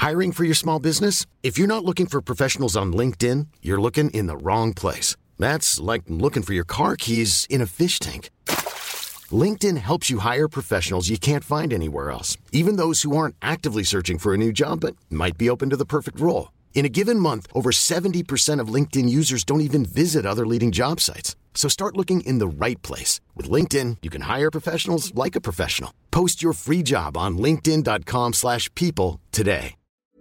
Hiring for your small business? If you're not looking for professionals on LinkedIn, you're looking in the wrong place. That's like looking for your car keys in a fish tank. LinkedIn helps you hire professionals you can't find anywhere else, even those who aren't actively searching for a new job but might be open to the perfect role. In a given month, over 70% of LinkedIn users don't even visit other leading job sites. So start looking in the right place. With LinkedIn, you can hire professionals like a professional. Post your free job on linkedin.com/people today.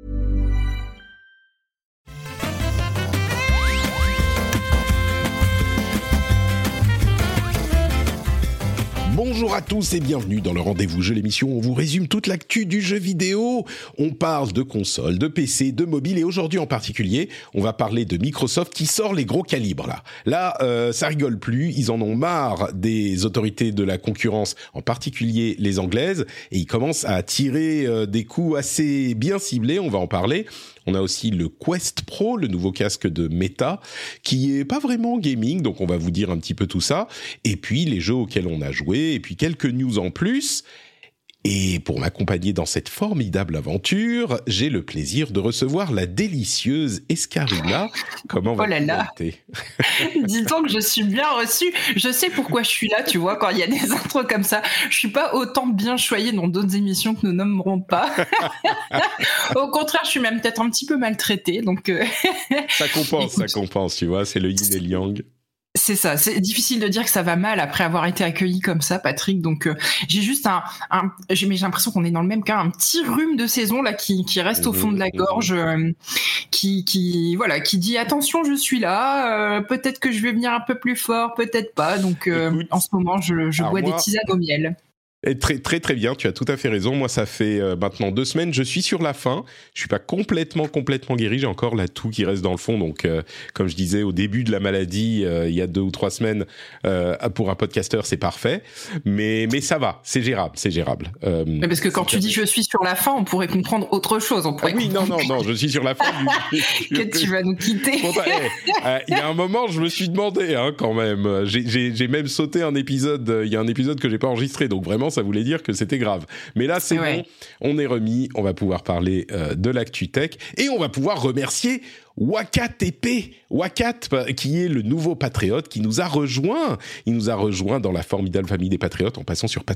Bonjour à tous et bienvenue dans le Rendez-vous Jeu, l'émission où on vous résume toute l'actu du jeu vidéo. On parle de consoles, de PC, de mobile et aujourd'hui en particulier, on va parler de Microsoft qui sort les gros calibres là. Là, ça rigole plus, ils en ont marre des autorités de la concurrence, en particulier les anglaises, et ils commencent à tirer des coups assez bien ciblés, on va en parler. On a aussi le Quest Pro, le nouveau casque de Meta, qui est pas vraiment gaming, donc on va vous dire un petit peu tout ça. Et puis les jeux auxquels on a joué, et puis quelques news en plus. Et pour m'accompagner dans cette formidable aventure, j'ai le plaisir de recevoir la délicieuse Escarina. Comment va-t-il ? Dis donc que je suis bien reçue. Je sais pourquoi je suis là, tu vois, quand il y a des intros comme ça. Je suis pas autant bien choyée dans d'autres émissions que nous nommerons pas. Au contraire, je suis même peut-être un petit peu maltraitée. Donc ça compense, tu vois, c'est le yin et le yang. C'est ça, c'est difficile de dire que ça va mal après avoir été accueilli comme ça, Patrick. Donc j'ai juste j'ai l'impression qu'on est dans le même cas, un petit rhume de saison là qui reste au fond de la gorge, qui dit attention, je suis là, peut-être que je vais venir un peu plus fort, peut-être pas. Donc écoute, en ce moment, je bois des tisanes au miel. Et très très très bien, tu as tout à fait raison. Moi, ça fait maintenant 2 semaines, je suis sur la fin. Je suis pas complètement guéri, j'ai encore la toux qui reste dans le fond. Donc, comme je disais au début de la maladie, il y a 2 ou 3 semaines, pour un podcasteur, c'est parfait. Mais ça va, c'est gérable. Mais parce que quand tu dis je suis sur la fin, on pourrait comprendre autre chose. Non, je suis sur la fin. Que tu vas nous quitter. Il y a un moment, je me suis demandé quand même. J'ai même sauté un épisode. Il y a un épisode que j'ai pas enregistré, donc vraiment. Ça voulait dire que c'était grave. Mais là, c'est bon, on est remis, on va pouvoir parler de l'actu tech et on va pouvoir remercier WakaTP, qui est le nouveau patriote qui nous a rejoint. Il nous a rejoint dans la formidable famille des patriotes en passant sur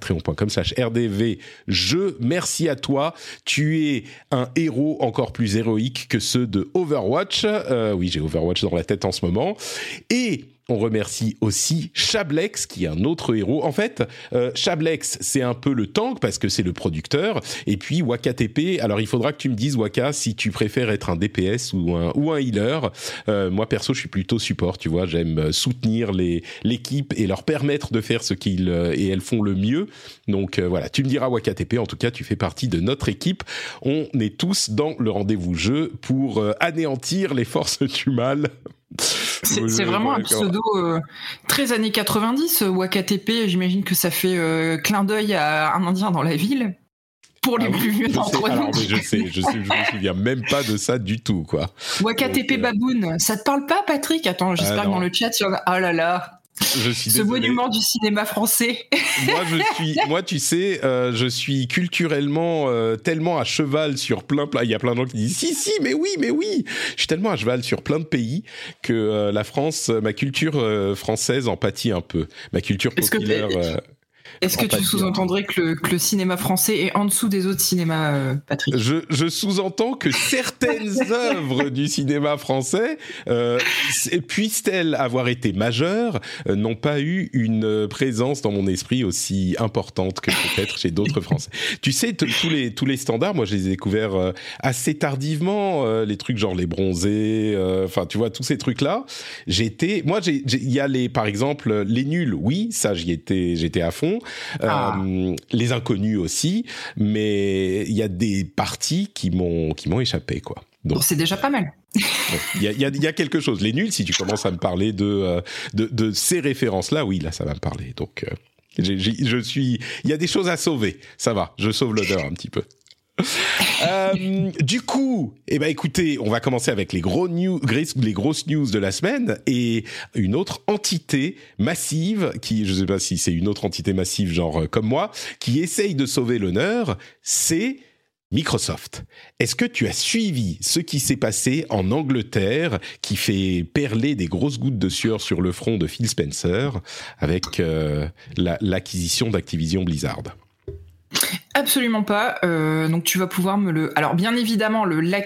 patreon.com/rdvjeux. Merci à toi. Tu es un héros encore plus héroïque que ceux de Overwatch. Oui, j'ai Overwatch dans la tête en ce moment. Et on remercie aussi Chablex, qui est un autre héros. En fait, Chablex, c'est un peu le tank, parce que c'est le producteur. Et puis, WakaTP, alors il faudra que tu me dises, Waka, si tu préfères être un DPS ou un healer. Moi, perso, je suis plutôt support, tu vois. J'aime soutenir l'équipe et leur permettre de faire ce qu'ils et elles font le mieux. Donc, voilà, tu me diras, WakaTP, en tout cas, tu fais partie de notre équipe. On est tous dans le rendez-vous jeu pour anéantir les forces du mal. C'est vraiment un pseudo très années 90, WakaTP. J'imagine que ça fait clin d'œil à un Indien dans la ville. Pour les plus vieux d'entre nous. Je me souviens même pas de ça du tout, quoi. WakaTP Baboon, ça te parle pas, Patrick ? Attends, j'espère que dans le chat, il y en a... Oh là là. Ce monument du cinéma français. Moi, tu sais, je suis culturellement tellement à cheval sur il y a plein de gens qui disent si, mais oui. Je suis tellement à cheval sur plein de pays que la France, ma culture française en pâtit un peu. Ma culture populaire. Est-ce que tu sous-entendrais que le cinéma français est en dessous des autres cinémas, Patrick ? Je sous-entends que certaines œuvres du cinéma français, puissent-elles avoir été majeures, n'ont pas eu une présence dans mon esprit aussi importante que peut-être chez d'autres Français. Tu sais, tous les standards, moi je les ai découverts assez tardivement, les trucs genre les bronzés, enfin tu vois, tous ces trucs-là. Il y a par exemple, les nuls, oui, ça j'étais à fond. Les inconnus aussi, mais il y a des parties qui m'ont échappé, quoi. Donc c'est déjà pas mal. Il y a quelque chose. Les nuls, si tu commences à me parler de ces références-là, oui, là ça va me parler. Donc il y a des choses à sauver. Ça va, je sauve l'odeur un petit peu. Du coup, écoutez, on va commencer avec les grosses news de la semaine et une autre entité massive qui, je sais pas si c'est une autre entité massive genre comme moi, qui essaye de sauver l'honneur, c'est Microsoft. Est-ce que tu as suivi ce qui s'est passé en Angleterre, qui fait perler des grosses gouttes de sueur sur le front de Phil Spencer avec l'acquisition d'Activision Blizzard ? Absolument pas. Donc tu vas pouvoir me le. Alors bien évidemment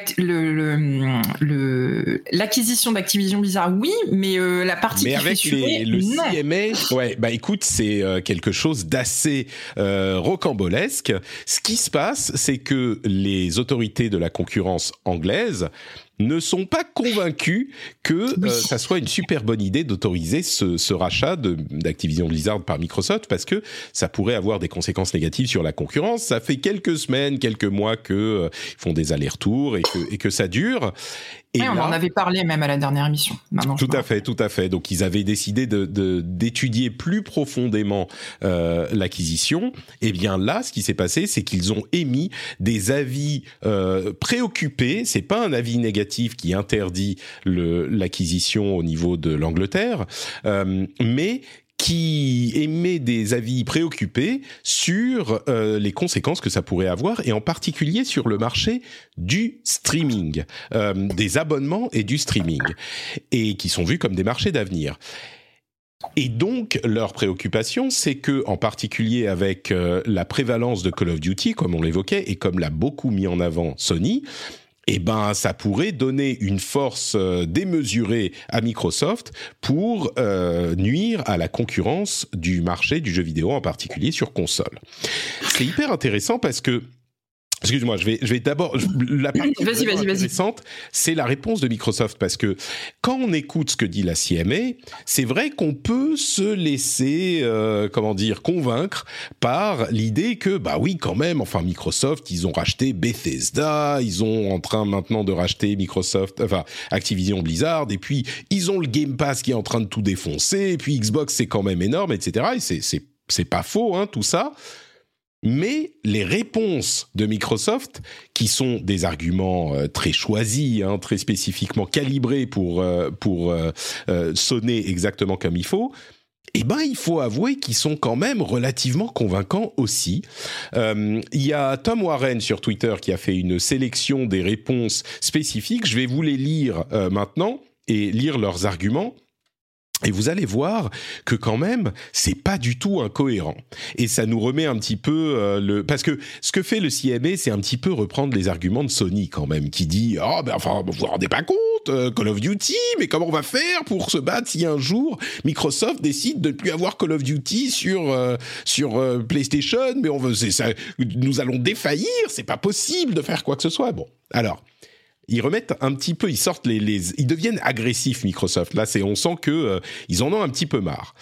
l'acquisition d'Activision Blizzard, oui, mais la partie qui fait suer, le non. CMA, ouais, bah écoute, c'est quelque chose d'assez rocambolesque. Ce qui se passe, c'est que les autorités de la concurrence anglaise ne sont pas convaincus que ça soit une super bonne idée d'autoriser ce rachat d'Activision Blizzard par Microsoft, parce que ça pourrait avoir des conséquences négatives sur la concurrence. Ça fait quelques semaines, quelques mois que ils font des allers-retours et que ça dure. Et on en avait parlé même à la dernière émission. Maintenant, tout à fait. Donc, ils avaient décidé d'étudier plus profondément l'acquisition. Et bien là, ce qui s'est passé, c'est qu'ils ont émis des avis préoccupés. C'est pas un avis négatif qui interdit l'acquisition au niveau de l'Angleterre, mais qui émet des avis préoccupés sur les conséquences que ça pourrait avoir, et en particulier sur le marché du streaming, des abonnements et du streaming, et qui sont vus comme des marchés d'avenir. Et donc, leur préoccupation, c'est que, en particulier avec la prévalence de Call of Duty, comme on l'évoquait, et comme l'a beaucoup mis en avant Sony, eh ben, ça pourrait donner une force démesurée à Microsoft pour nuire à la concurrence du marché du jeu vidéo, en particulier sur console. C'est hyper intéressant parce que, excuse-moi, je vais d'abord, la partie intéressante, c'est la réponse de Microsoft, parce que quand on écoute ce que dit la CMA, c'est vrai qu'on peut se laisser, convaincre par l'idée que, bah oui, quand même, enfin, Microsoft, ils ont racheté Bethesda, ils sont en train maintenant de racheter Activision Blizzard, et puis ils ont le Game Pass qui est en train de tout défoncer, et puis Xbox, c'est quand même énorme, etc. Et c'est pas faux, hein, tout ça. Mais les réponses de Microsoft, qui sont des arguments très choisis, hein, très spécifiquement calibrés pour sonner exactement comme il faut, eh ben, il faut avouer qu'ils sont quand même relativement convaincants aussi. Il y a Tom Warren sur Twitter qui a fait une sélection des réponses spécifiques. Je vais vous les lire maintenant et lire leurs arguments. Et vous allez voir que quand même, c'est pas du tout incohérent. Et ça nous remet un petit peu parce que ce que fait le CMA, c'est un petit peu reprendre les arguments de Sony quand même, qui dit vous vous rendez pas compte, Call of Duty, mais comment on va faire pour se battre si un jour Microsoft décide de ne plus avoir Call of Duty sur PlayStation, mais nous allons défaillir, c'est pas possible de faire quoi que ce soit. Bon, alors. Ils remettent un petit peu, ils sortent ils deviennent agressifs, Microsoft. Là, on sent que ils en ont un petit peu marre.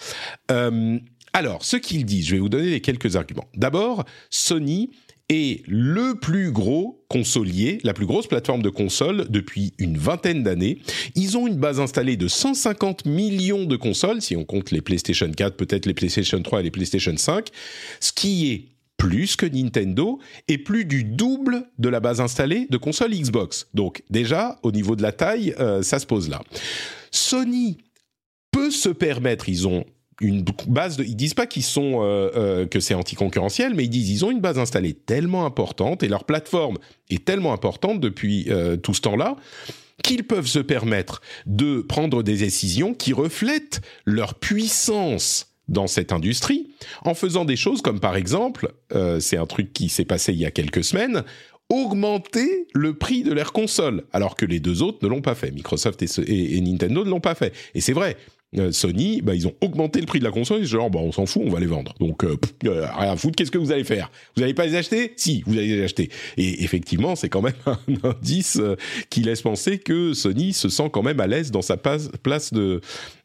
Alors, ce qu'ils disent, je vais vous donner quelques arguments. D'abord, Sony est le plus gros consolier, la plus grosse plateforme de console depuis une vingtaine d'années. Ils ont une base installée de 150 millions de consoles, si on compte les PlayStation 4, peut-être les PlayStation 3 et les PlayStation 5, ce qui est plus que Nintendo et plus du double de la base installée de consoles Xbox. Donc déjà, au niveau de la taille, ça se pose là. Sony peut se permettre, ils ont une base ils disent pas qu'ils sont que c'est anticoncurrentiel, mais ils disent ils ont une base installée tellement importante et leur plateforme est tellement importante depuis tout ce temps-là qu'ils peuvent se permettre de prendre des décisions qui reflètent leur puissance dans cette industrie, en faisant des choses comme par exemple, c'est un truc qui s'est passé il y a quelques semaines, augmenter le prix de leurs consoles, alors que les deux autres ne l'ont pas fait. Microsoft et Nintendo ne l'ont pas fait. Et c'est vrai, Sony, ils ont augmenté le prix de la console, genre, on s'en fout, on va les vendre. Donc, rien à foutre, qu'est-ce que vous allez faire ? Vous n'allez pas les acheter ? Si, vous allez les acheter. Et effectivement, c'est quand même un indice qui laisse penser que Sony se sent quand même à l'aise dans sa place de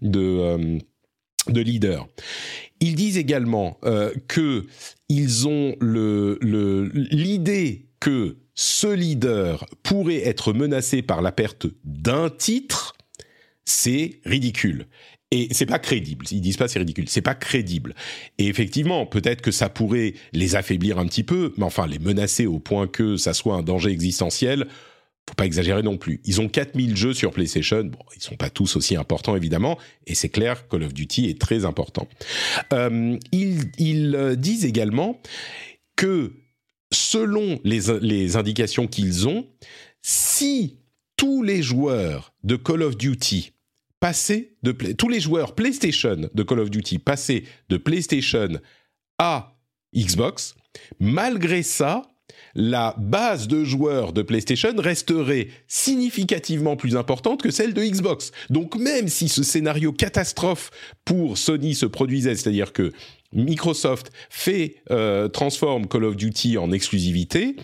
leader. Ils disent également que ils ont l'idée que ce leader pourrait être menacé par la perte d'un titre, c'est ridicule. Et c'est pas crédible. Ils disent pas c'est ridicule, c'est pas crédible. Et effectivement, peut-être que ça pourrait les affaiblir un petit peu, mais enfin les menacer au point que ça soit un danger existentiel, faut pas exagérer non plus. Ils ont 4000 jeux sur PlayStation. Bon, ils sont pas tous aussi importants, évidemment. Et c'est clair, Call of Duty est très important. Ils disent également que selon les indications qu'ils ont, si tous les joueurs de Call of Duty tous les joueurs PlayStation de Call of Duty passaient de PlayStation à Xbox, malgré ça, la base de joueurs de PlayStation resterait significativement plus importante que celle de Xbox. Donc même si ce scénario catastrophe pour Sony se produisait, c'est-à-dire que Microsoft transforme Call of Duty en exclusivité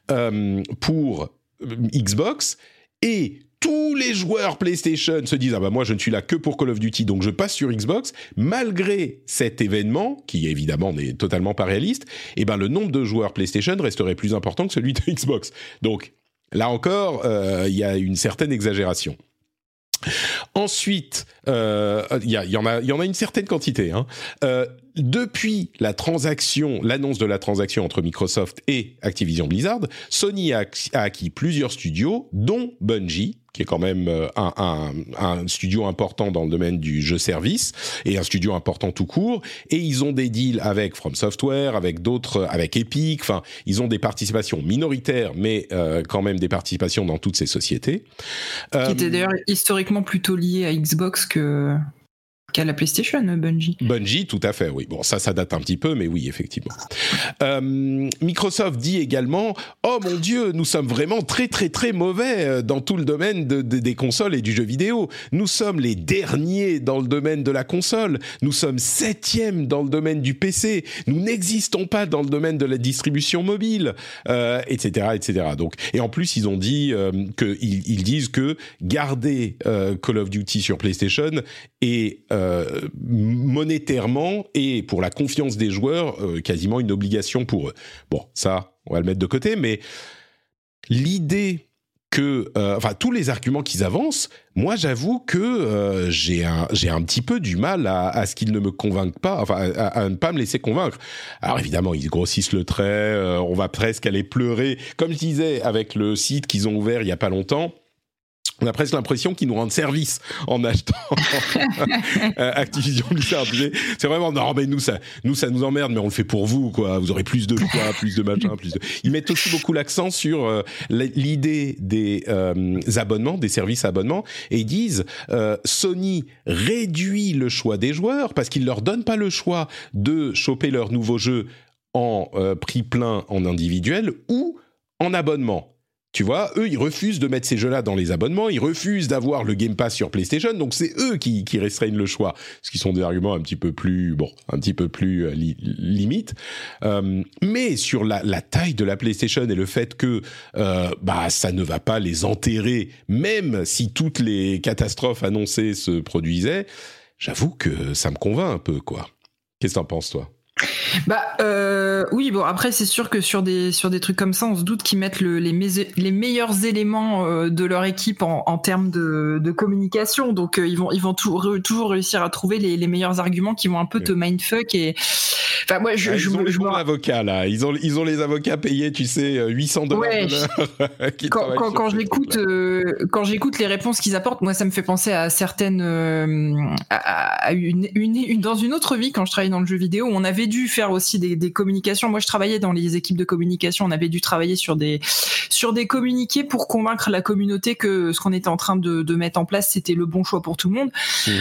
pour Xbox, et tous les joueurs PlayStation se disent « Ah bah moi je ne suis là que pour Call of Duty, donc je passe sur Xbox », malgré cet événement, qui évidemment n'est totalement pas réaliste, et ben le nombre de joueurs PlayStation resterait plus important que celui de Xbox. Donc là encore, il y a une certaine exagération. Ensuite, il y en a une certaine quantité. Depuis l'annonce de la transaction entre Microsoft et Activision Blizzard, Sony a acquis plusieurs studios, dont Bungie, qui est quand même un studio important dans le domaine du jeu-service, et un studio important tout court, et ils ont des deals avec From Software, avec d'autres, avec Epic, enfin, ils ont des participations minoritaires, mais quand même des participations dans toutes ces sociétés. Qui étaient d'ailleurs historiquement plutôt liées à Xbox qu'à la PlayStation, Bungie. Bungie, tout à fait, oui. Bon, ça date un petit peu, mais oui, effectivement. Microsoft dit également « Oh mon Dieu, nous sommes vraiment très, très, très mauvais dans tout le domaine des consoles et du jeu vidéo. Nous sommes les derniers dans le domaine de la console. Nous sommes 7e dans le domaine du PC. Nous n'existons pas dans le domaine de la distribution mobile, etc., etc. » Donc, et en plus, ils ont dit ils disent que garder Call of Duty sur PlayStation est monétairement et pour la confiance des joueurs quasiment une obligation pour eux. Bon, ça, on va le mettre de côté, mais l'idée que... tous les arguments qu'ils avancent, moi, j'avoue que j'ai un petit peu du mal à ce qu'ils ne me convainquent pas, à ne pas me laisser convaincre. Alors évidemment, ils grossissent le trait, on va presque aller pleurer. Comme je disais, avec le site qu'ils ont ouvert il n'y a pas longtemps, on a presque l'impression qu'ils nous rendent service en achetant Activision Blizzard. C'est vraiment non, mais nous ça nous emmerde, mais on le fait pour vous, quoi. Vous aurez plus de choix, plus de machin, plus de. Ils mettent aussi beaucoup l'accent sur l'idée des abonnements, des services abonnements, et ils disent Sony réduit le choix des joueurs parce qu'ils leur donnent pas le choix de choper leur nouveau jeu en prix plein en individuel ou en abonnement. Tu vois, eux, ils refusent de mettre ces jeux-là dans les abonnements, ils refusent d'avoir le Game Pass sur PlayStation, donc c'est eux qui restreignent le choix, ce qui sont des arguments un petit peu plus limite. Mais sur la taille de la PlayStation et le fait que ça ne va pas les enterrer, même si toutes les catastrophes annoncées se produisaient, j'avoue que ça me convainc un peu, quoi. Qu'est-ce que t'en penses, toi ? Oui, bon, après c'est sûr que sur des trucs comme ça, on se doute qu'ils mettent les meilleurs éléments de leur équipe en termes de communication, donc ils vont toujours réussir à trouver les meilleurs arguments qui vont un peu te mindfuck. Et enfin moi ils ont les bons avocats là, ils ont les avocats payés, tu sais, $800 ouais, quand j'écoute les réponses qu'ils apportent, moi ça me fait penser à certaines à une dans une autre vie, quand je travaillais dans le jeu vidéo, on avait dû faire aussi des communications. Moi, je travaillais dans les équipes de communication. On avait dû travailler sur des communiqués pour convaincre la communauté que ce qu'on était en train de mettre en place, c'était le bon choix pour tout le monde.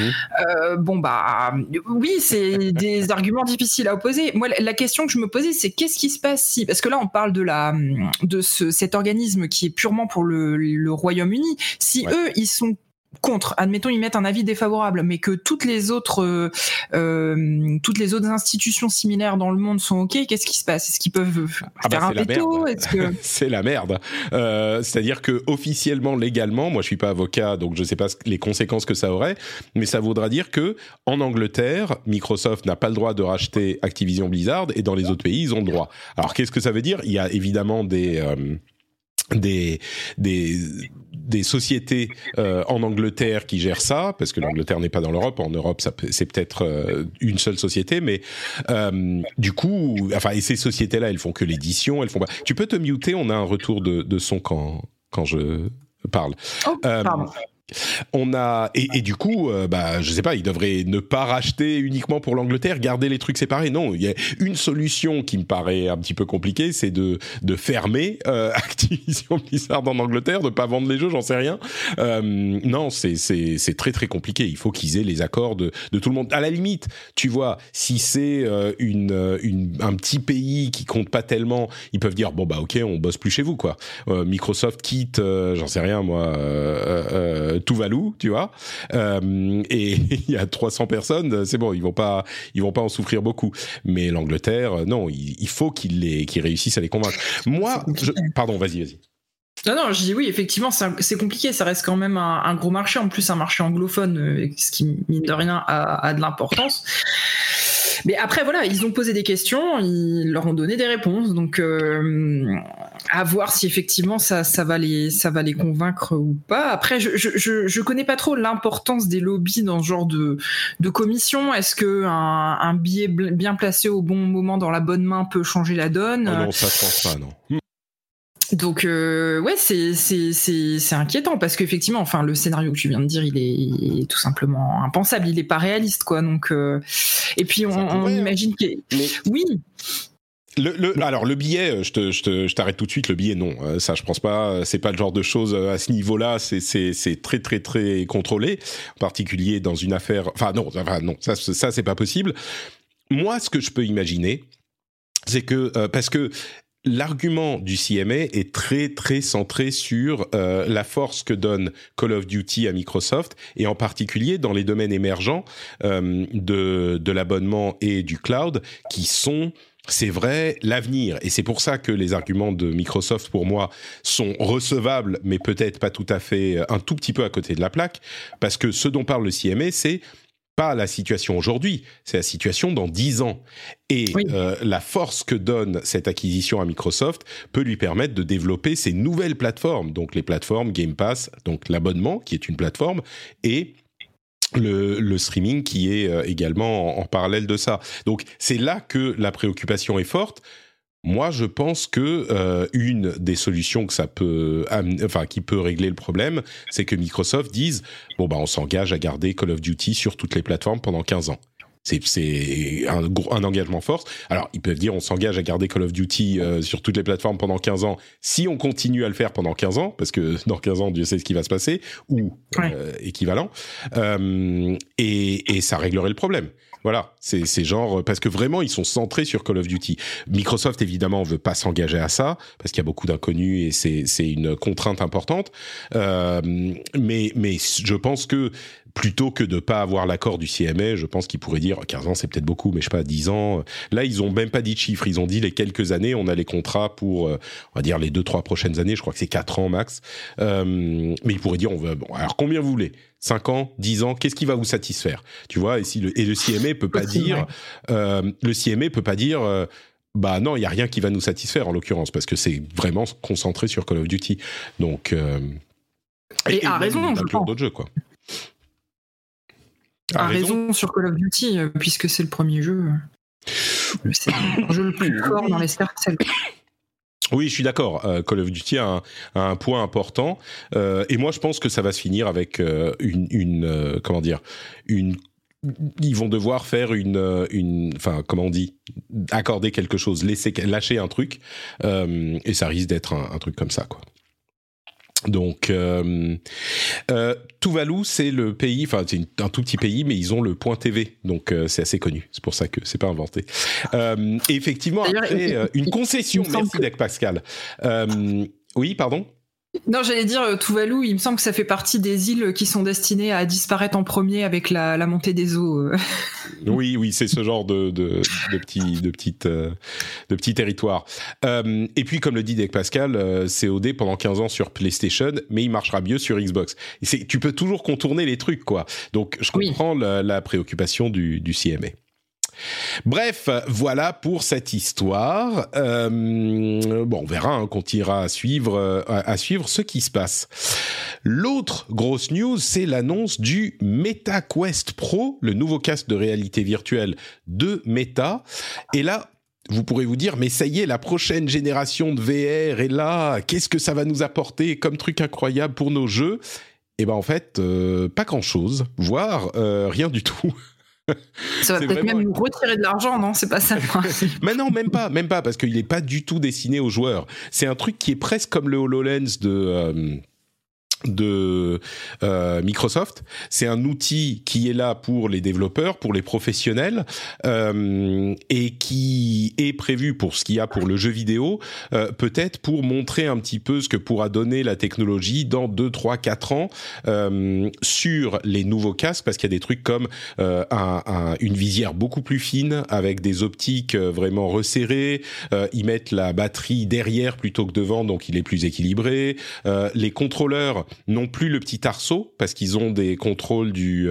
Oui, c'est des arguments difficiles à opposer. Moi, la question que je me posais, c'est qu'est-ce qui se passe si, parce que là, on parle de cet organisme qui est purement pour le Royaume-Uni. Si eux, ils sont contre, admettons, ils mettent un avis défavorable, mais que toutes les autres institutions similaires dans le monde sont OK, qu'est-ce qui se passe ? Est-ce qu'ils peuvent faire un veto ? C'est la merde. C'est-à-dire que officiellement, légalement, moi je suis pas avocat, donc je sais pas les conséquences que ça aurait, mais ça voudra dire que en Angleterre, Microsoft n'a pas le droit de racheter Activision Blizzard, et dans les autres pays, ils ont le droit. Alors qu'est-ce que ça veut dire ? Il y a évidemment des sociétés en Angleterre qui gèrent ça, parce que l'Angleterre n'est pas dans l'Europe. En Europe, c'est peut-être une seule société, mais du coup, et ces sociétés-là, elles font que l'édition, elles font pas. Tu peux te muter, on a un retour de son quand je parle. Oh, pardon. On a et du coup, je sais pas, ils devraient ne pas racheter uniquement pour l'Angleterre, garder les trucs séparés. Non, il y a une solution qui me paraît un petit peu compliquée, c'est de fermer Activision Blizzard en Angleterre, de pas vendre les jeux, j'en sais rien. Non, c'est très très compliqué. Il faut qu'ils aient les accords de tout le monde. À la limite, tu vois, si c'est un petit pays qui compte pas tellement, ils peuvent dire bon bah ok, on bosse plus chez vous quoi. Microsoft quitte, j'en sais rien moi. Tuvalu, tu vois, et il y a 300 personnes, c'est bon, ils vont pas en souffrir beaucoup. Mais l'Angleterre, non, il faut qu'ils réussissent à les convaincre. Moi, pardon, vas-y. Non, je dis oui, effectivement, c'est compliqué, ça reste quand même un gros marché, en plus un marché anglophone, ce qui, mine de rien, a de l'importance. Mais après, voilà, ils ont posé des questions, ils leur ont donné des réponses, donc à voir si effectivement ça va les convaincre ou pas. Après, je connais pas trop l'importance des lobbies dans ce genre de commission. Est-ce que un billet bien placé au bon moment dans la bonne main peut changer la donne? Oh non, ça je pense pas, non. Donc ouais, c'est inquiétant parce qu'effectivement, enfin le scénario que tu viens de dire, il est tout simplement impensable, il est pas réaliste quoi. Donc et puis on imagine que oui. Alors le billet, je t'arrête tout de suite. Le billet, non, ça je pense pas. C'est pas le genre de choses à ce niveau-là. C'est très très très contrôlé, en particulier dans une affaire. Enfin non, ça c'est pas possible. Moi, ce que je peux imaginer, c'est que parce que l'argument du CMA est très très centré sur la force que donne Call of Duty à Microsoft et en particulier dans les domaines émergents de l'abonnement et du cloud qui sont, c'est vrai, l'avenir. Et c'est pour ça que les arguments de Microsoft, pour moi, sont recevables, mais peut-être pas tout à fait, un tout petit peu à côté de la plaque, parce que ce dont parle le CMA, c'est pas la situation aujourd'hui, c'est la situation dans 10 ans. Et oui. La force que donne cette acquisition à Microsoft peut lui permettre de développer ces nouvelles plateformes, donc les plateformes Game Pass, donc l'abonnement qui est une plateforme, et le streaming qui est également en parallèle de ça. Donc c'est là que la préoccupation est forte. Moi, je pense que une des solutions que ça peut, qui peut régler le problème, c'est que Microsoft dise bon bah on s'engage à garder Call of Duty sur toutes les plateformes pendant 15 ans. C'est un engagement fort. Alors ils peuvent dire on s'engage à garder Call of Duty sur toutes les plateformes pendant 15 ans si on continue à le faire pendant 15 ans, parce que dans 15 ans Dieu sait ce qui va se passer, ou équivalent, et ça réglerait le problème. Voilà, c'est genre parce que vraiment ils sont centrés sur Call of Duty. Microsoft évidemment veut pas s'engager à ça parce qu'il y a beaucoup d'inconnus et c'est une contrainte importante. Mais je pense que plutôt que de pas avoir l'accord du CMA, je pense qu'ils pourraient dire 15 ans c'est peut-être beaucoup, mais je sais pas, 10 ans. Là ils ont même pas dit de chiffres, ils ont dit les quelques années, on a les contrats pour on va dire les 2-3 prochaines années, je crois que c'est 4 ans max. Mais ils pourraient dire on veut bon alors combien vous voulez? 5 ans, 10 ans, qu'est-ce qui va vous satisfaire? Tu vois, et le CMA peut pas dire le CMA peut pas dire bah non, il y a rien qui va nous satisfaire en l'occurrence parce que c'est vraiment concentré sur Call of Duty. Donc et a raison, je pense. D'autres jeux quoi. A raison sur Call of Duty puisque c'est le premier jeu. C'est le jeu le plus fort dans les cercles. Oui, je suis d'accord. Call of Duty a un point important, et moi je pense que ça va se finir avec comment dire, ils vont devoir faire enfin comment on dit, accorder quelque chose, lâcher un truc, et ça risque d'être un truc comme ça quoi. Donc Tuvalu c'est le pays, enfin c'est un tout petit pays mais ils ont le point TV donc c'est assez connu, c'est pour ça que c'est pas inventé. Et effectivement après une concession, merci Dec Pascal. Oui pardon. Non, j'allais dire Tuvalu, il me semble que ça fait partie des îles qui sont destinées à disparaître en premier avec la montée des eaux. Oui, c'est ce genre de petits territoires. Et puis, comme le dit Dec Pascal, COD pendant 15 ans sur PlayStation, mais il marchera mieux sur Xbox. Tu peux toujours contourner les trucs, quoi. Donc, je comprends la préoccupation du CMA. Bref, voilà pour cette histoire. Bon, on verra, on continuera à suivre ce qui se passe. L'autre grosse news, c'est l'annonce du Meta Quest Pro, le nouveau casque de réalité virtuelle de Meta. Et là, vous pourrez vous dire, mais ça y est, la prochaine génération de VR est là. Qu'est-ce que ça va nous apporter comme truc incroyable pour nos jeux ? Eh ben en fait, pas grand-chose, voire rien du tout. Ça va peut-être même nous retirer de l'argent, non ? C'est pas ça le principe. Mais non, même pas, parce qu'il n'est pas du tout destiné aux joueurs. C'est un truc qui est presque comme le HoloLens de Microsoft. C'est un outil qui est là pour les développeurs, pour les professionnels, et qui est prévu pour ce qu'il y a pour le jeu vidéo, peut-être pour montrer un petit peu ce que pourra donner la technologie dans 2, 3, 4 ans sur les nouveaux casques, parce qu'il y a des trucs comme une visière beaucoup plus fine avec des optiques vraiment resserrées, ils mettent la batterie derrière plutôt que devant, donc il est plus équilibré, les contrôleurs n'ont plus le petit arceau parce qu'ils ont des contrôles du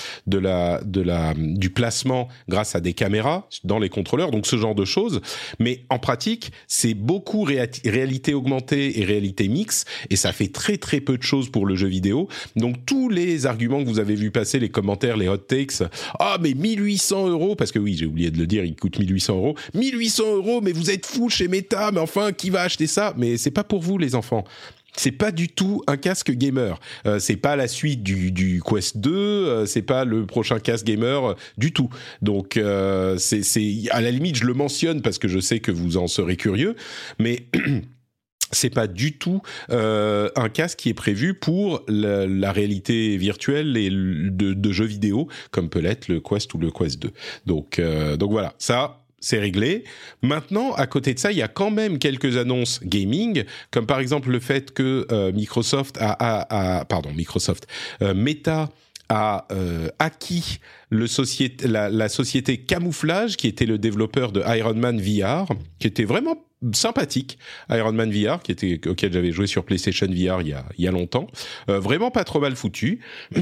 placement grâce à des caméras dans les contrôleurs, donc ce genre de choses. Mais en pratique, c'est beaucoup réalité augmentée et réalité mixte, et ça fait très très peu de choses pour le jeu vidéo. Donc tous les arguments que vous avez vu passer, les commentaires, les hot takes, mais 1800 €, parce que oui, j'ai oublié de le dire, il coûte 1800 €. 1800 €, mais vous êtes fous chez Meta, mais enfin, qui va acheter ça ? Mais c'est pas pour vous, les enfants. C'est pas du tout un casque gamer. C'est pas la suite du Quest 2. C'est pas le prochain casque gamer du tout. Donc, c'est à la limite, je le mentionne parce que je sais que vous en serez curieux, mais c'est pas du tout un casque qui est prévu pour la réalité virtuelle et de jeux vidéo comme peut l'être le Quest ou le Quest 2. Donc voilà, ça. C'est réglé. Maintenant, à côté de ça, il y a quand même quelques annonces gaming, comme par exemple le fait que Meta a acquis la société Camouflage, qui était le développeur de Iron Man VR, qui était vraiment sympathique. Iron Man VR, auquel j'avais joué sur PlayStation VR il y a longtemps. Vraiment pas trop mal foutu.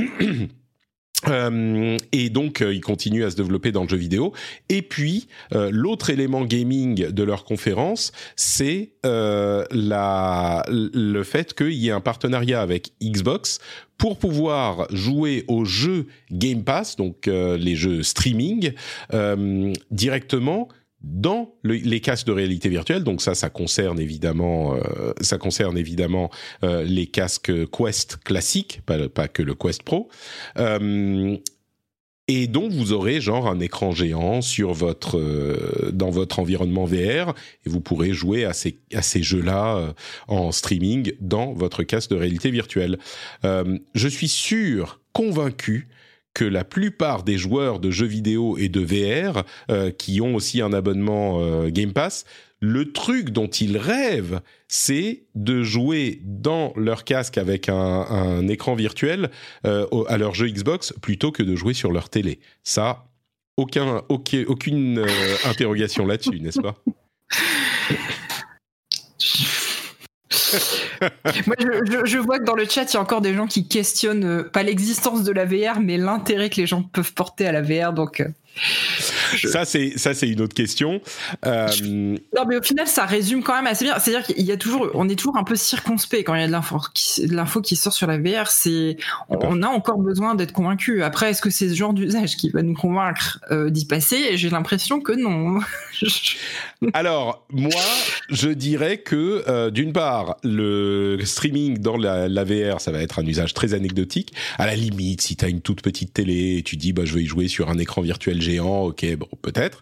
Et donc ils continuent à se développer dans le jeu vidéo. Et puis l'autre élément gaming de leur conférence, c'est le fait qu'il y ait un partenariat avec Xbox pour pouvoir jouer aux jeux Game Pass, donc les jeux streaming, directement dans les casques de réalité virtuelle. Donc ça concerne évidemment les casques Quest classiques, pas que le Quest Pro. Et donc vous aurez genre un écran géant dans votre environnement VR, et vous pourrez jouer à ces jeux-là en streaming dans votre casque de réalité virtuelle. Je suis convaincu que la plupart des joueurs de jeux vidéo et de VR qui ont aussi un abonnement Game Pass, le truc dont ils rêvent, c'est de jouer dans leur casque avec un écran virtuel à leur jeu Xbox plutôt que de jouer sur leur télé. Ça, aucune interrogation là-dessus, n'est-ce pas ? Moi, je vois que dans le chat, il y a encore des gens qui questionnent pas l'existence de la VR, mais l'intérêt que les gens peuvent porter à la VR. Donc, ça, c'est une autre question. Non, mais au final, ça résume quand même assez bien. C'est-à-dire on est toujours un peu circonspect quand il y a de l'info qui sort sur la VR. On a encore besoin d'être convaincu. Après, est-ce que c'est ce genre d'usage qui va nous convaincre d'y passer ? J'ai l'impression que non. Alors, moi, je dirais que, d'une part, le streaming dans la VR, ça va être un usage très anecdotique. À la limite, si tu as une toute petite télé et tu dis, je vais y jouer sur un écran virtuel géant, ok, bon, peut-être.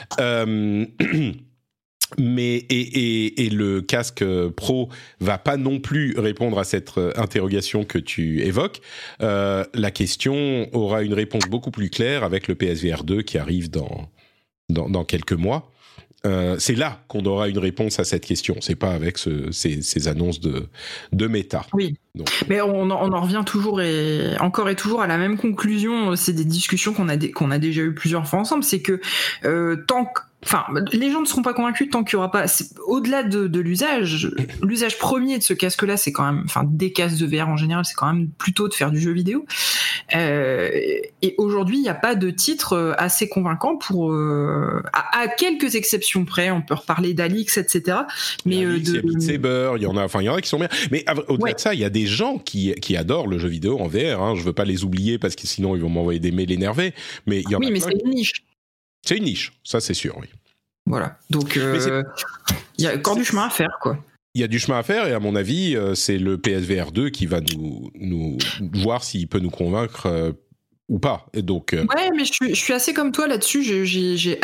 Mais et le casque Pro va pas non plus répondre à cette interrogation que tu évoques. La question aura une réponse beaucoup plus claire avec le PSVR 2 qui arrive dans quelques mois. C'est là qu'on aura une réponse à cette question. C'est pas avec ces annonces de Meta. Oui. Donc. Mais on en revient toujours et toujours à la même conclusion. C'est des discussions qu'on a déjà eu plusieurs fois ensemble. C'est que les gens ne seront pas convaincus tant qu'il y aura pas. Au-delà de l'usage premier de ce casque-là, c'est quand même, des casques de VR en général, c'est quand même plutôt de faire du jeu vidéo. Et aujourd'hui, il n'y a pas de titre assez convaincant pour, à quelques exceptions près. On peut reparler d'Alix, etc. Mais Beat Saber, il y en a qui sont bien. Mais au-delà de ça, il y a des gens qui adorent le jeu vidéo en VR. Hein. Je veux pas les oublier parce que sinon ils vont m'envoyer des mails énervés. Mais il y en a plein. Mais c'est une niche. C'est une niche, ça c'est sûr, oui. Voilà, donc il y a encore du chemin à faire, quoi. y a du chemin à faire et à mon avis, c'est le PSVR 2 qui va nous voir s'il peut nous convaincre ou pas. Et donc, ouais, mais je suis assez comme toi là-dessus. Je suis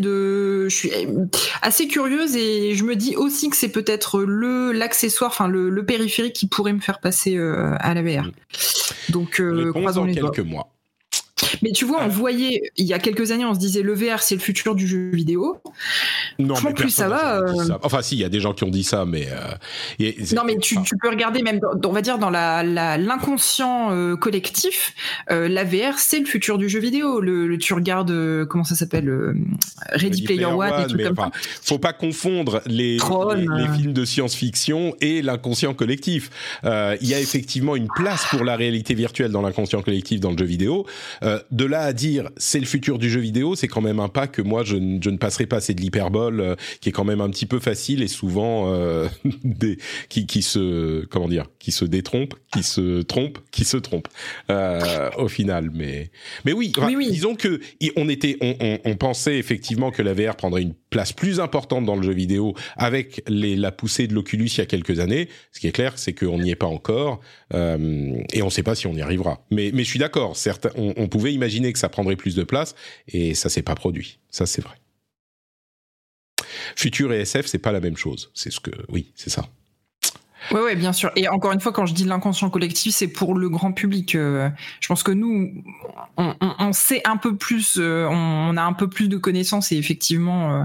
assez curieuse et je me dis aussi que c'est peut-être l'accessoire, enfin le périphérique qui pourrait me faire passer à la VR. Donc, croisons les doigts. Quelques mois. Mais tu vois, on voyait, il y a quelques années, on se disait le VR, c'est le futur du jeu vidéo. Non, mais plus ça va. Enfin, si, il y a des gens qui ont dit ça, mais. Non, mais tu peux regarder même, on va dire, dans l'inconscient collectif, la VR, c'est le futur du jeu vidéo. Tu regardes, comment ça s'appelle, Ready Player One, et trucs comme ça. Faut pas confondre les films de science-fiction et l'inconscient collectif. Il y a effectivement une place pour la réalité virtuelle dans l'inconscient collectif dans le jeu vidéo. De là à dire c'est le futur du jeu vidéo, c'est quand même un pas que moi je ne passerai pas. C'est de l'hyperbole qui est quand même un petit peu facile et souvent qui se détrompe, qui se trompe au final. Mais oui. Disons que on pensait effectivement que la VR prendrait une place plus importante dans le jeu vidéo avec la poussée de l'Oculus il y a quelques années. Ce qui est clair, c'est qu'on n'y est pas encore et on ne sait pas si on y arrivera. Mais je suis d'accord. Certes, on pouvait imaginer que ça prendrait plus de place et ça s'est pas produit. Ça, c'est vrai. Futur et SF, c'est pas la même chose. C'est ça. Ouais, bien sûr. Et encore une fois, quand je dis l'inconscient collectif, c'est pour le grand public. Je pense que nous, on sait un peu plus, on a un peu plus de connaissances et effectivement,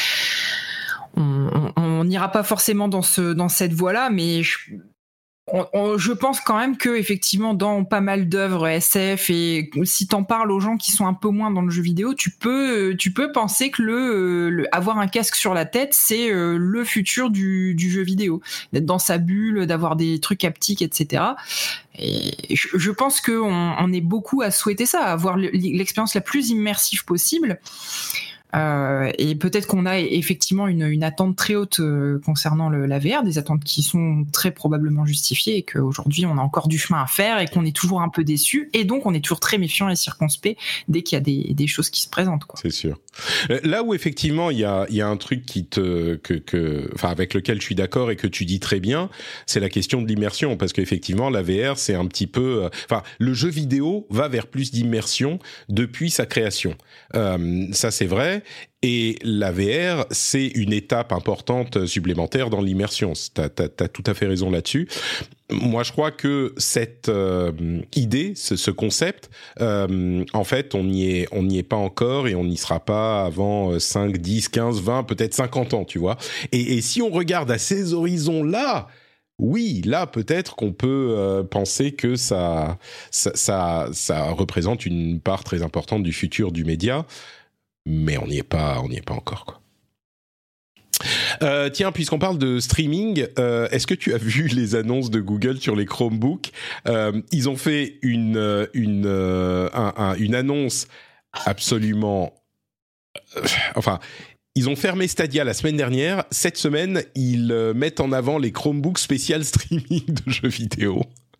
on n'ira pas forcément dans cette voie-là, mais je pense quand même que effectivement dans pas mal d'œuvres SF et si t'en parles aux gens qui sont un peu moins dans le jeu vidéo, tu peux penser que avoir un casque sur la tête c'est le futur du jeu vidéo, d'être dans sa bulle, d'avoir des trucs haptiques, etc. Et je pense que on est beaucoup à souhaiter ça, avoir l'expérience la plus immersive possible. Et peut-être qu'on a effectivement une attente très haute concernant la VR, des attentes qui sont très probablement justifiées et qu'aujourd'hui on a encore du chemin à faire et qu'on est toujours un peu déçu et donc on est toujours très méfiant et circonspect dès qu'il y a des choses qui se présentent, quoi. C'est sûr. Là où effectivement il y a un truc avec lequel je suis d'accord et que tu dis très bien, c'est la question de l'immersion, parce qu'effectivement la VR c'est un petit peu, le jeu vidéo va vers plus d'immersion depuis sa création. Ça c'est vrai. Et la VR, c'est une étape importante supplémentaire dans l'immersion. T'as tout à fait raison là-dessus. Moi, je crois que cette idée, ce concept, en fait, on n'y est pas encore et on n'y sera pas avant 5, 10, 15, 20, peut-être 50 ans, tu vois. Et si on regarde à ces horizons-là, oui, là, peut-être qu'on peut penser que ça représente une part très importante du futur du média. Mais on n'y est pas encore, quoi. Tiens, puisqu'on parle de streaming, est-ce que tu as vu les annonces de Google sur les Chromebooks ? Ils ont fait une annonce absolument... ils ont fermé Stadia la semaine dernière. Cette semaine, ils mettent en avant les Chromebooks spécial streaming de jeux vidéo.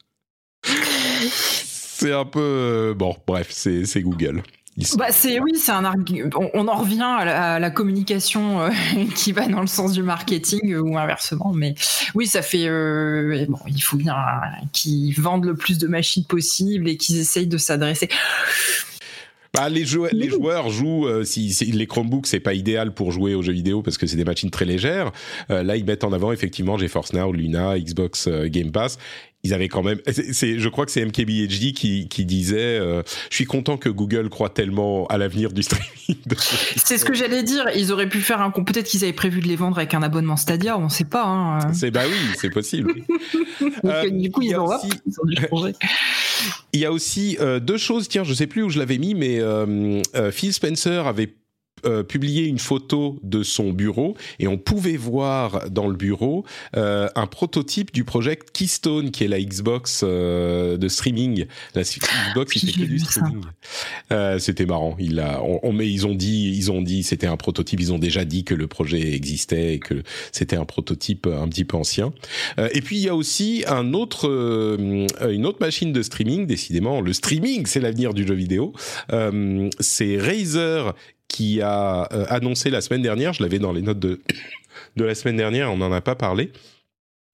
C'est un peu... bref, c'est Google. C'est un argument. On en revient à la communication qui va dans le sens du marketing ou inversement, mais oui, ça fait. Il faut bien qu'ils vendent le plus de machines possible et qu'ils essayent de s'adresser. Les joueurs jouent. Si les Chromebooks, c'est pas idéal pour jouer aux jeux vidéo parce que c'est des machines très légères. Là, ils mettent en avant effectivement GeForce Now, Luna, Xbox Game Pass. Ils avaient quand même. Je crois que c'est MKBHD qui disait. Je suis content que Google croit tellement à l'avenir du streaming. C'est ce que j'allais dire. Ils auraient pu faire peut-être qu'ils avaient prévu de les vendre avec un abonnement Stadia. On ne sait pas. Hein. Oui, c'est possible. Donc, du coup, ils ont dû changer. Il y a aussi deux choses. Tiens, je sais plus où je l'avais mis, mais Phil Spencer avait publié une photo de son bureau et on pouvait voir dans le bureau un prototype du projet Keystone, qui est la Xbox de streaming. La Xbox qui fait que du streaming. C'était marrant. Mais ils ont dit c'était un prototype. Ils ont déjà dit que le projet existait et que c'était un prototype un petit peu ancien. Et puis il y a aussi une autre machine de streaming. Décidément, le streaming, c'est l'avenir du jeu vidéo. C'est Razer qui a annoncé la semaine dernière, je l'avais dans les notes de la semaine dernière, on n'en a pas parlé,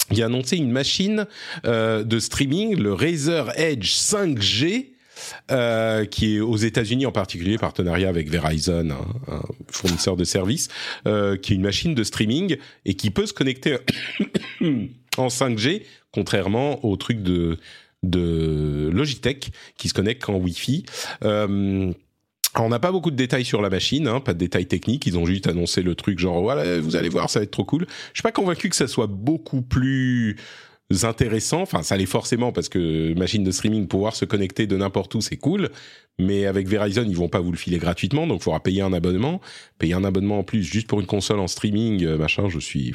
il a annoncé une machine de streaming, le Razer Edge 5G, qui est aux États-Unis en particulier, partenariat avec Verizon, un fournisseur de services, qui est une machine de streaming et qui peut se connecter en 5G, contrairement au truc de Logitech qui se connecte qu'en Wi-Fi. Alors on n'a pas beaucoup de détails sur la machine, pas de détails techniques, ils ont juste annoncé le truc genre voilà, vous allez voir, ça va être trop cool. Je suis pas convaincu que ça soit beaucoup plus intéressant, enfin ça l'est forcément parce que machine de streaming, pouvoir se connecter de n'importe où, c'est cool, mais avec Verizon ils vont pas vous le filer gratuitement, donc il faudra payer un abonnement en plus juste pour une console en streaming, machin,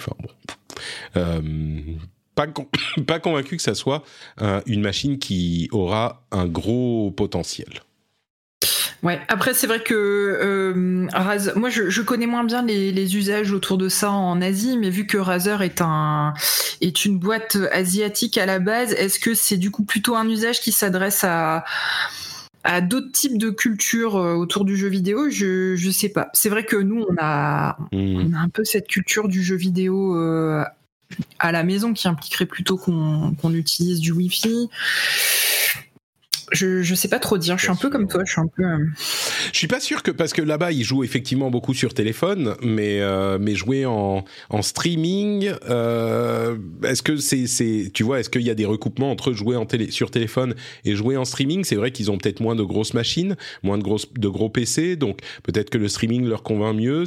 pas convaincu que ça soit une machine qui aura un gros potentiel. Ouais. Après, c'est vrai que Razer, moi, je connais moins bien les usages autour de ça en Asie, mais vu que Razer est une boîte asiatique à la base, est-ce que c'est du coup plutôt un usage qui s'adresse à d'autres types de cultures autour du jeu vidéo? Je sais pas. C'est vrai que nous, on a un peu cette culture du jeu vidéo à la maison qui impliquerait plutôt qu'on utilise du Wi-Fi. Je sais pas trop dire, je suis un peu comme toi, je suis pas sûr parce que là-bas ils jouent effectivement beaucoup sur téléphone, mais jouer en streaming, est-ce que c'est tu vois, est-ce qu'il y a des recoupements entre jouer sur téléphone et jouer en streaming? C'est vrai qu'ils ont peut-être moins de grosses machines, moins de gros PC, donc peut-être que le streaming leur convient mieux,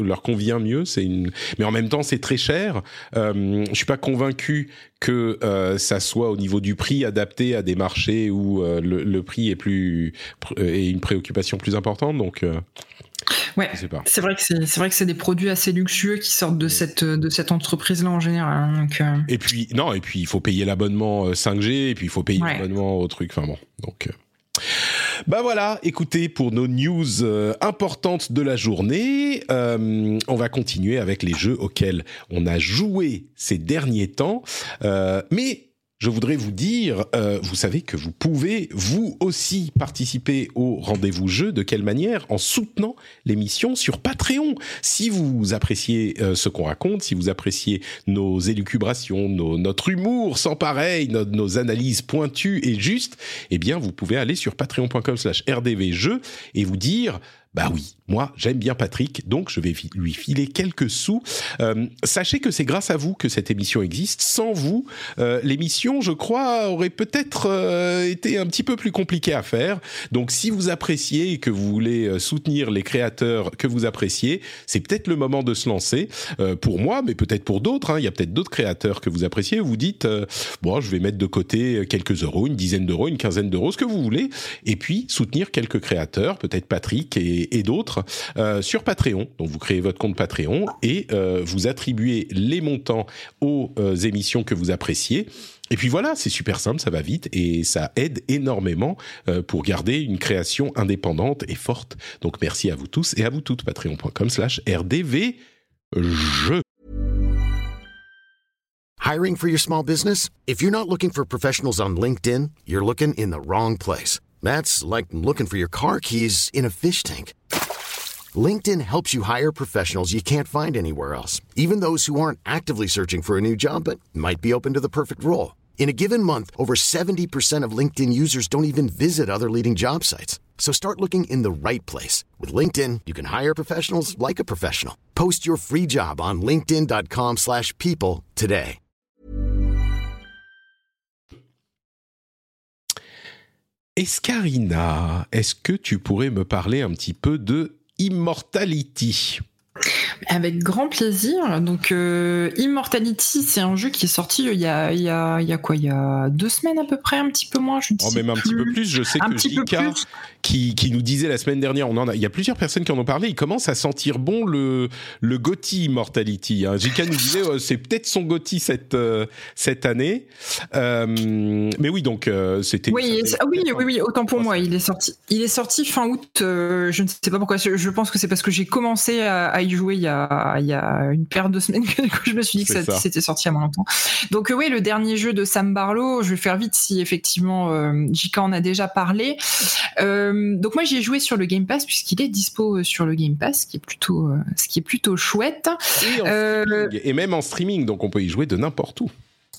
mais en même temps c'est très cher. Je suis pas convaincu que ça soit au niveau du prix adapté à des marchés où le prix est une préoccupation plus importante, donc ouais, c'est vrai que c'est des produits assez luxueux qui sortent de cette entreprise-là en général. Donc, et puis il faut payer l'abonnement 5G, et puis il faut payer l'abonnement au truc. Enfin bon, donc. Bah voilà, écoutez, pour nos news importantes de la journée, on va continuer avec les jeux auxquels on a joué ces derniers temps, mais je voudrais vous dire, vous savez que vous pouvez vous aussi participer au rendez-vous jeu. De quelle manière? En soutenant l'émission sur Patreon. Si vous appréciez ce qu'on raconte, si vous appréciez nos élucubrations, notre humour sans pareil, nos analyses pointues et justes, eh bien vous pouvez aller sur patreon.com/rdvjeux et vous dire... Bah oui, moi j'aime bien Patrick, donc je vais lui filer quelques sous. Sachez que c'est grâce à vous que cette émission existe. Sans vous, l'émission, je crois, aurait peut-être été un petit peu plus compliquée à faire. Donc si vous appréciez et que vous voulez soutenir les créateurs que vous appréciez, c'est peut-être le moment de se lancer. Pour moi, mais peut-être pour d'autres, il y a peut-être d'autres créateurs que vous appréciez. Vous dites, bon, je vais mettre de côté quelques euros, une dizaine d'euros, une quinzaine d'euros, ce que vous voulez, et puis soutenir quelques créateurs, peut-être Patrick et d'autres, sur Patreon. Donc vous créez votre compte Patreon et vous attribuez les montants aux émissions que vous appréciez. Et puis voilà, c'est super simple, ça va vite et ça aide énormément pour garder une création indépendante et forte. Donc merci à vous tous et à vous toutes. Patreon.com/rdvjeux. Hiring for your small business? If you're not looking for professionals on LinkedIn, you're looking in the wrong place. That's like looking for your car keys in a fish tank. LinkedIn helps you hire professionals you can't find anywhere else, even those who aren't actively searching for a new job but might be open to the perfect role. In a given month, over 70% of LinkedIn users don't even visit other leading job sites. So start looking in the right place. With LinkedIn, you can hire professionals like a professional. Post your free job on linkedin.com/people today. Escarina, est-ce que tu pourrais me parler un petit peu de Immortality? Avec grand plaisir. Donc Immortality, c'est un jeu qui est sorti il y a 2 semaines à peu près, un petit peu moins, je ne sais même plus. Un petit peu plus. Je sais que Jika qui nous disait la semaine dernière, il y a plusieurs personnes qui en ont parlé, il commence à sentir bon le GOTY Immortality. Jika nous disait c'est peut-être son GOTY cette année. Mais oui, donc c'était... Oui, autant pour moi. Il est sorti fin août. Je ne sais pas pourquoi. Je pense que c'est parce que j'ai commencé à y jouer il y a une paire de semaines que je me suis dit que c'était sorti à moins longtemps. Donc oui, le dernier jeu de Sam Barlow, je vais faire vite si effectivement Jika en a déjà parlé. Donc moi j'y ai joué sur le Game Pass puisqu'il est dispo sur le Game Pass, ce qui est plutôt chouette. Et même en streaming, donc on peut y jouer de n'importe où.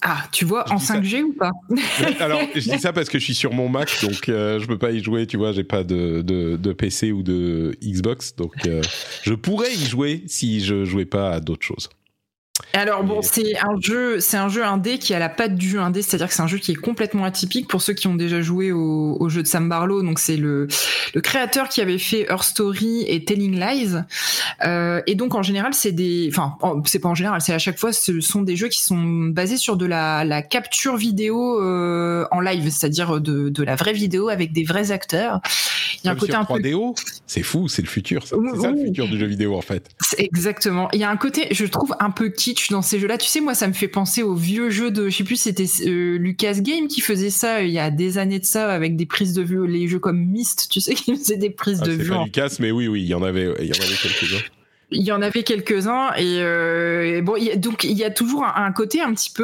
Ah, tu vois, en 5G ou pas? Alors, je dis ça parce que je suis sur mon Mac, donc je peux pas y jouer, tu vois, j'ai pas de PC ou de Xbox, donc je pourrais y jouer si je jouais pas à d'autres choses. Alors bon, c'est un jeu indé qui a la patte du jeu indé, c'est-à-dire que c'est un jeu qui est complètement atypique pour ceux qui ont déjà joué au jeu de Sam Barlow. Donc c'est le créateur qui avait fait Her Story et Telling Lies. Et donc en général, c'est pas en général, c'est à chaque fois, ce sont des jeux qui sont basés sur de la capture vidéo en live, c'est-à-dire de la vraie vidéo avec des vrais acteurs. Il y a un côté un 3DO, c'est fou, c'est le futur. C'est ça le futur du jeu vidéo en fait. Exactement. Il y a un côté, je trouve, un peu kitsch dans ces jeux-là. Tu sais, moi, ça me fait penser aux vieux jeux de, je sais plus, c'était Lucas Game qui faisait ça il y a des années de ça avec des prises de vue, les jeux comme Myst, tu sais, qui faisaient des prises de vue. C'est pas Lucas, mais oui, il y en avait quelques-uns. Il y en avait quelques-uns et bon, donc il y a toujours un côté un petit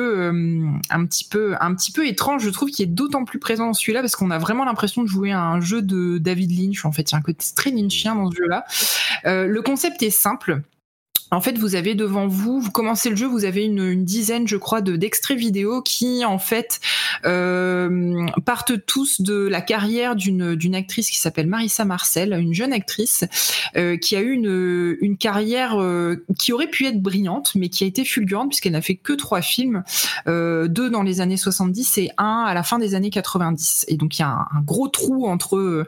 peu étrange, je trouve, qui est d'autant plus présent dans celui-là parce qu'on a vraiment l'impression de jouer à un jeu de David Lynch. En fait, il y a un côté très lynchien dans ce jeu-là. Le concept est simple. En fait, vous avez devant vous commencez le jeu, vous avez une dizaine, je crois, d'extraits vidéo qui, en fait, partent tous de la carrière d'une actrice qui s'appelle Marissa Marcel, une jeune actrice qui a eu une carrière qui aurait pu être brillante, mais qui a été fulgurante puisqu'elle n'a fait que 3 films, 2 dans les années 70 et 1 à la fin des années 90. Et donc, il y a un gros trou entre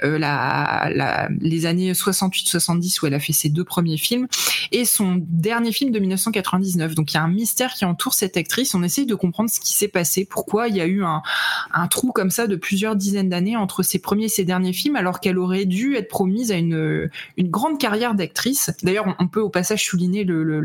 les années 68-70 où elle a fait ses 2 premiers films et son dernier film de 1999. Donc il y a un mystère qui entoure cette actrice. On essaye de comprendre ce qui s'est passé, pourquoi il y a eu un trou comme ça de plusieurs dizaines d'années entre ses premiers et ses derniers films, alors qu'elle aurait dû être promise à une grande carrière d'actrice. D'ailleurs, on peut au passage souligner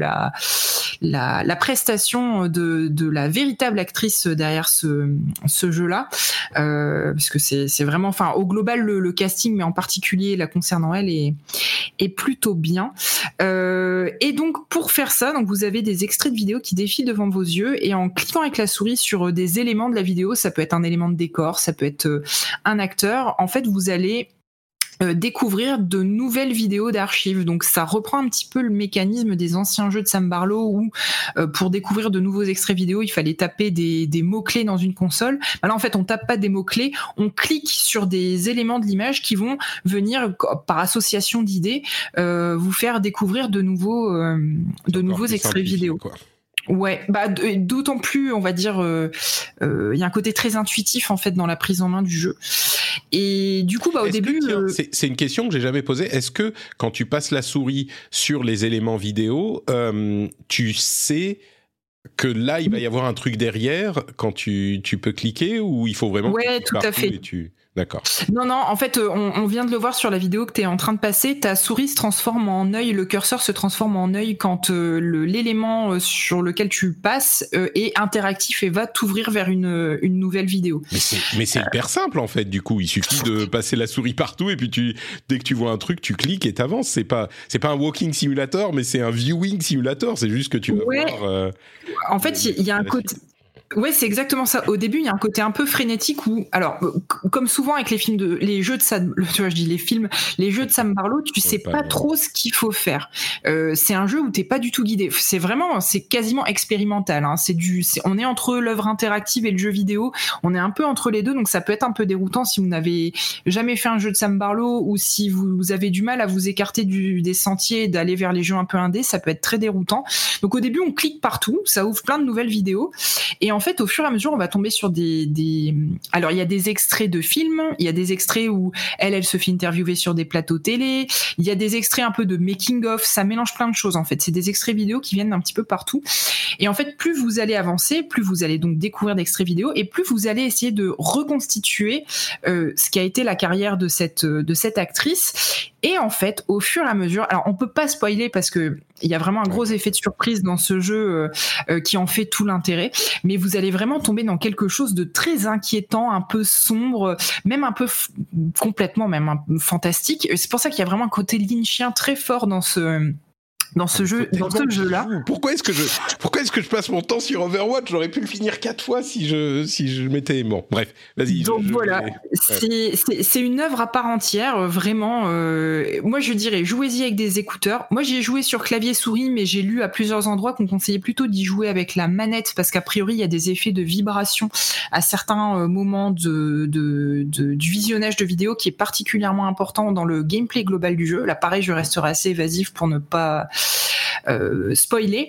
la prestation de la véritable actrice derrière ce jeu-là, parce que c'est vraiment, enfin, au global, le casting, mais en particulier la concernant elle, est plutôt bien. Et donc pour faire ça, donc vous avez des extraits de vidéo qui défilent devant vos yeux et en cliquant avec la souris sur des éléments de la vidéo, ça peut être un élément de décor, ça peut être un acteur, en fait vous allez découvrir de nouvelles vidéos d'archives. Donc ça reprend un petit peu le mécanisme des anciens jeux de Sam Barlow où pour découvrir de nouveaux extraits vidéo, il fallait taper des mots-clés dans une console. Là en fait, on tape pas des mots-clés, on clique sur des éléments de l'image qui vont venir par association d'idées vous faire découvrir de nouveaux extraits vidéo. Quoi. Ouais, d'autant plus, on va dire, y a un côté très intuitif en fait dans la prise en main du jeu. Et du coup, au début, c'est une question que j'ai jamais posée. Est-ce que quand tu passes la souris sur les éléments vidéo, tu sais que là il va y avoir un truc derrière quand tu peux cliquer, ou il faut vraiment ouais, tout à fait. D'accord. Non, en fait, on vient de le voir sur la vidéo que tu es en train de passer. Ta souris se transforme en œil, le curseur se transforme en œil quand l'élément sur lequel tu passes est interactif et va t'ouvrir vers une nouvelle vidéo. Mais c'est hyper simple en fait. Du coup, il suffit de passer la souris partout et puis dès que tu vois un truc, tu cliques et t'avances. C'est pas un walking simulator, mais c'est un viewing simulator. C'est juste que tu vas voir. En fait, il y a un côté. Ouais, c'est exactement ça. Au début, il y a un côté un peu frénétique où, alors, comme souvent avec les jeux de Sam Barlow, tu sais pas trop ce qu'il faut faire. C'est un jeu où t'es pas du tout guidé. C'est quasiment expérimental. Hein. On est entre l'œuvre interactive et le jeu vidéo. On est un peu entre les deux, donc ça peut être un peu déroutant si vous n'avez jamais fait un jeu de Sam Barlow ou si vous avez du mal à vous écarter des sentiers et d'aller vers les jeux un peu indés. Ça peut être très déroutant. Donc au début, on clique partout, ça ouvre plein de nouvelles vidéos. Et en fait, au fur et à mesure, on va tomber sur alors, il y a des extraits de films, il y a des extraits où elle se fait interviewer sur des plateaux télé, il y a des extraits un peu de making-of, ça mélange plein de choses, en fait. C'est des extraits vidéo qui viennent d'un petit peu partout. Et en fait, plus vous allez avancer, plus vous allez donc découvrir d'extraits vidéo et plus vous allez essayer de reconstituer ce qui a été la carrière de cette actrice. Et en fait, au fur et à mesure, alors on peut pas spoiler parce que il y a vraiment un gros effet de surprise dans ce jeu qui en fait tout l'intérêt, mais vous allez vraiment tomber dans quelque chose de très inquiétant, un peu sombre, même un peu complètement même fantastique. C'est pour ça qu'il y a vraiment un côté lynchien très fort dans dans ce jeu-là. Pourquoi est-ce que je passe mon temps sur Overwatch ? J'aurais pu le finir 4 fois si je m'étais... Bon, bref, vas-y. Donc voilà, c'est une œuvre à part entière, vraiment. Moi, je dirais, jouez-y avec des écouteurs. Moi, j'y ai joué sur clavier souris, mais j'ai lu à plusieurs endroits qu'on conseillait plutôt d'y jouer avec la manette, parce qu'a priori, il y a des effets de vibration à certains moments du visionnage de vidéos qui est particulièrement important dans le gameplay global du jeu. Là, pareil, je resterai assez évasif pour ne pas spoiler.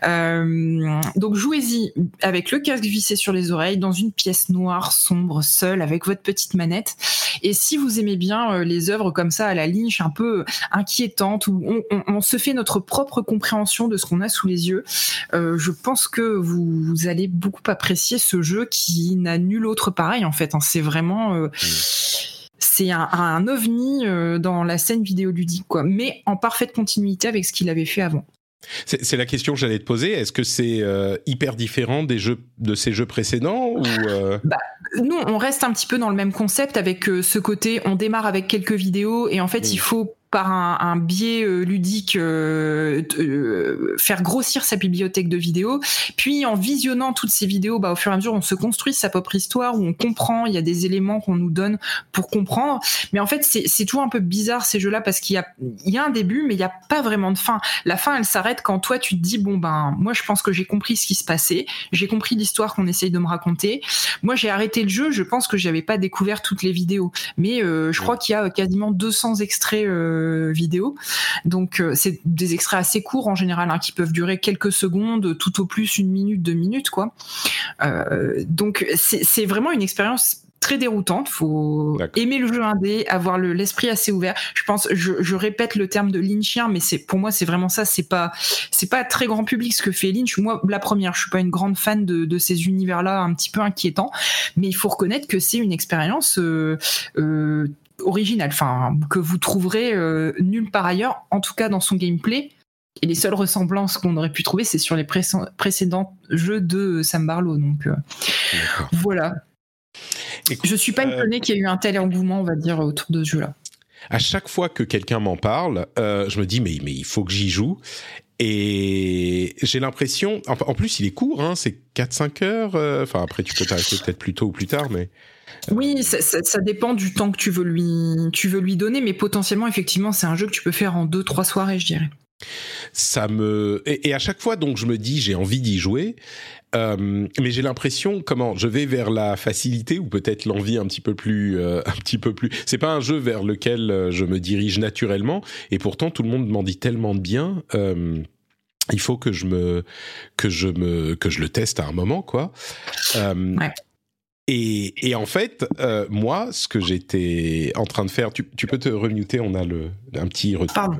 Donc jouez-y avec le casque vissé sur les oreilles dans une pièce noire, sombre, seule, avec votre petite manette. Et si vous aimez bien les œuvres comme ça à la Lynch, un peu inquiétantes, où on se fait notre propre compréhension de ce qu'on a sous les yeux, je pense que vous allez beaucoup apprécier ce jeu qui n'a nul autre pareil en fait. C'est vraiment... c'est un ovni dans la scène vidéoludique, quoi, mais en parfaite continuité avec ce qu'il avait fait avant. C'est la question que j'allais te poser. Est-ce que c'est hyper différent de ces jeux précédents ou Nous, on reste un petit peu dans le même concept avec ce côté, on démarre avec quelques vidéos et en fait, il faut par un biais ludique faire grossir sa bibliothèque de vidéos, puis en visionnant toutes ces vidéos, au fur et à mesure on se construit sa propre histoire, où on comprend, il y a des éléments qu'on nous donne pour comprendre, mais en fait c'est toujours un peu bizarre ces jeux-là, parce qu'il y a un début mais il n'y a pas vraiment de fin. La fin elle s'arrête quand toi tu te dis moi je pense que j'ai compris ce qui se passait, j'ai compris l'histoire qu'on essaye de me raconter, moi j'ai arrêté le jeu, je pense que j'avais pas découvert toutes les vidéos, mais je crois qu'il y a quasiment 200 extraits vidéo, donc c'est des extraits assez courts en général, qui peuvent durer quelques secondes, tout au plus 1 minute, 2 minutes quoi. Donc c'est vraiment une expérience très déroutante. Faut aimer le jeu indé, avoir l'esprit assez ouvert. Je pense, je répète le terme de lynchien, mais pour moi c'est vraiment ça. C'est pas très grand public ce que fait Lynch. Moi, la première, je suis pas une grande fan de ces univers-là un petit peu inquiétants, mais il faut reconnaître que c'est une expérience originale, que vous trouverez nulle part ailleurs, en tout cas dans son gameplay. Et les seules ressemblances qu'on aurait pu trouver, c'est sur les précédents jeux de Sam Barlow. Donc voilà. Écoute, je suis pas étonné qu'il y ait eu un tel engouement, on va dire, autour de ce jeu-là. À chaque fois que quelqu'un m'en parle, je me dis mais il faut que j'y joue. Et j'ai l'impression, en plus il est court, c'est 4-5 heures. Après tu peux t'arrêter peut-être plus tôt ou plus tard, mais oui, ça dépend du temps que tu veux lui donner, mais potentiellement effectivement c'est un jeu que tu peux faire en 2-3 soirées, je dirais. Et à chaque fois donc je me dis j'ai envie d'y jouer, mais j'ai l'impression je vais vers la facilité ou peut-être l'envie un petit peu plus. C'est pas un jeu vers lequel je me dirige naturellement, et pourtant tout le monde m'en dit tellement de bien. Il faut que je le teste à un moment quoi. Ouais. Et en fait, moi, ce que j'étais en train de faire, tu peux te remuter, on a un petit retour. Pardon.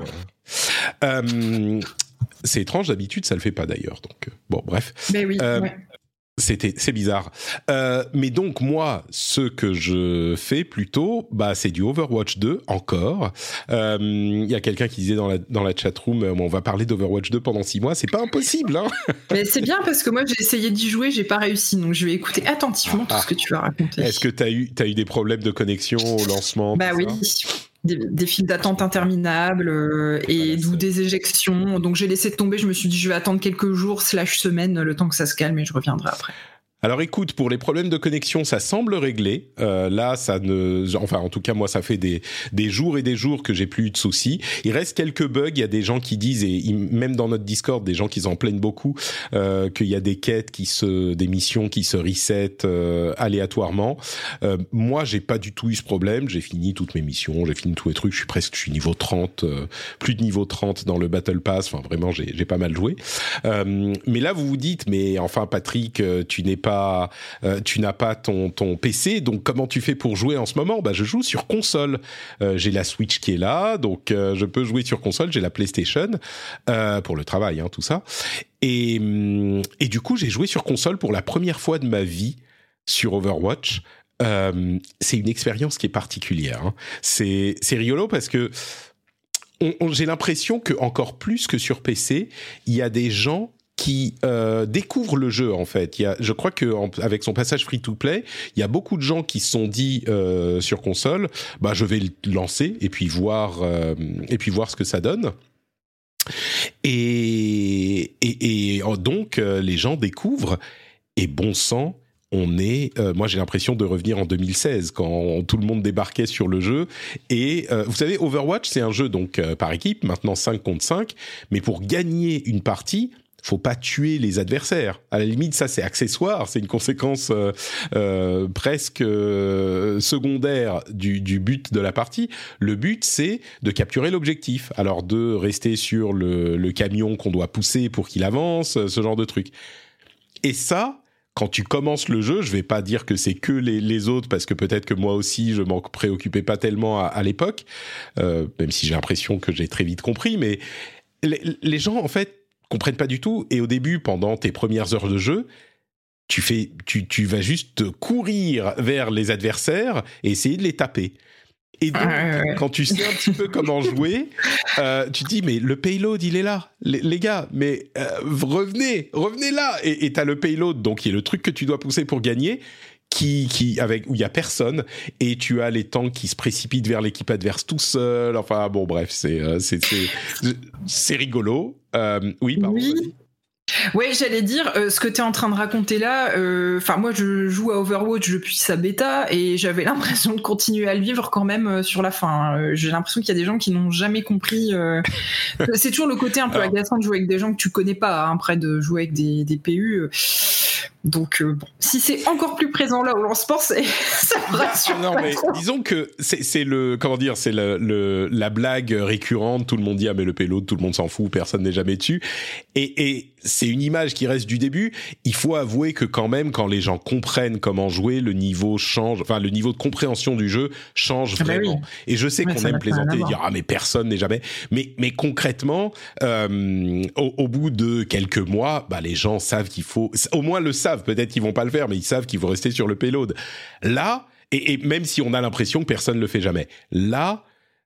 C'est étrange, d'habitude, ça le fait pas d'ailleurs. Donc, bon, bref. Mais oui, ouais. C'est bizarre. Mais donc, moi, ce que je fais plutôt, c'est du Overwatch 2, encore. Il y a quelqu'un qui disait dans la chatroom, on va parler d'Overwatch 2 pendant 6 mois. C'est pas impossible, hein. Mais c'est bien, parce que moi, j'ai essayé d'y jouer, j'ai pas réussi. Donc, je vais écouter attentivement tout ce que tu vas raconter. Est-ce que t'as eu des problèmes de connexion au lancement? Oui. Des files d'attente interminables d'où des éjections. Donc j'ai laissé tomber, je me suis dit je vais attendre quelques jours / semaines le temps que ça se calme et je reviendrai après. Alors écoute, pour les problèmes de connexion, ça semble réglé. Là, en tout cas, moi, ça fait des jours et des jours que j'ai plus eu de soucis. Il reste quelques bugs. Il y a des gens qui disent, et même dans notre Discord, des gens qui en plaignent beaucoup, qu'il y a des quêtes des missions qui se resettent aléatoirement. Moi, j'ai pas du tout eu ce problème. J'ai fini toutes mes missions, j'ai fini tous les trucs. Je suis niveau 30, plus de niveau 30 dans le Battle Pass. Enfin, vraiment, j'ai pas mal joué. Mais là, vous vous dites, mais enfin, Patrick, tu n'as pas ton PC, donc comment tu fais pour jouer en ce moment ? Je joue sur console. J'ai la Switch qui est là, donc je peux jouer sur console. J'ai la PlayStation pour le travail, tout ça. Et du coup, j'ai joué sur console pour la première fois de ma vie sur Overwatch. C'est une expérience qui est particulière. C'est rigolo parce que j'ai l'impression que encore plus que sur PC, il y a des gens qui découvrent le jeu en fait. Je crois que avec son passage free-to-play, il y a beaucoup de gens qui se sont dit sur console, je vais le lancer et puis voir ce que ça donne. Et donc, les gens découvrent, et bon sang, moi j'ai l'impression de revenir en 2016 quand tout le monde débarquait sur le jeu. Et vous savez, Overwatch, c'est un jeu donc par équipe, maintenant 5 contre 5, mais pour gagner une partie, faut pas tuer les adversaires. À la limite, ça c'est accessoire, c'est une conséquence presque secondaire du but de la partie. Le but, c'est de capturer l'objectif. Alors de rester sur le camion qu'on doit pousser pour qu'il avance, ce genre de truc. Et ça, quand tu commences le jeu, je vais pas dire que c'est que les autres, parce que peut-être que moi aussi je m'en préoccupais pas tellement à l'époque, même si j'ai l'impression que j'ai très vite compris, mais les gens en fait comprennent pas du tout. Et au début, pendant tes premières heures de jeu, tu vas juste courir vers les adversaires et essayer de les taper. Et donc, quand tu sais un petit peu comment jouer, tu te dis, mais le payload, il est là. Les gars, mais revenez là. Et t'as le payload, donc qui est le truc que tu dois pousser pour gagner, où il y a personne, et tu as les tanks qui se précipitent vers l'équipe adverse tout seul. Enfin, bon, bref, c'est rigolo. Oui, pardon. Oui. Ouais, j'allais dire, ce que tu es en train de raconter là, moi je joue à Overwatch depuis sa bêta et j'avais l'impression de continuer à le vivre quand même sur la fin. J'ai l'impression qu'il y a des gens qui n'ont jamais compris. C'est toujours le côté un peu agaçant de jouer avec des gens que tu connais pas, hein, après de jouer avec des PU. Donc, bon, si c'est encore plus présent là au lancement, ça me rassure. Non, mais disons que c'est la blague récurrente. Tout le monde dit, ah, mais le payload, tout le monde s'en fout, personne n'est jamais dessus. Et c'est une image qui reste du début. Il faut avouer que quand même, quand les gens comprennent comment jouer, le niveau change, enfin, le niveau de compréhension du jeu change vraiment. Oui. Et je sais qu'on aime plaisanter et dire, ah, mais personne n'est jamais. Mais concrètement, au bout de quelques mois, les gens savent qu'il faut, au moins le savent, peut-être qu'ils vont pas le faire, mais ils savent qu'il faut rester sur le payload. Là, et même si on a l'impression que personne le fait jamais, là,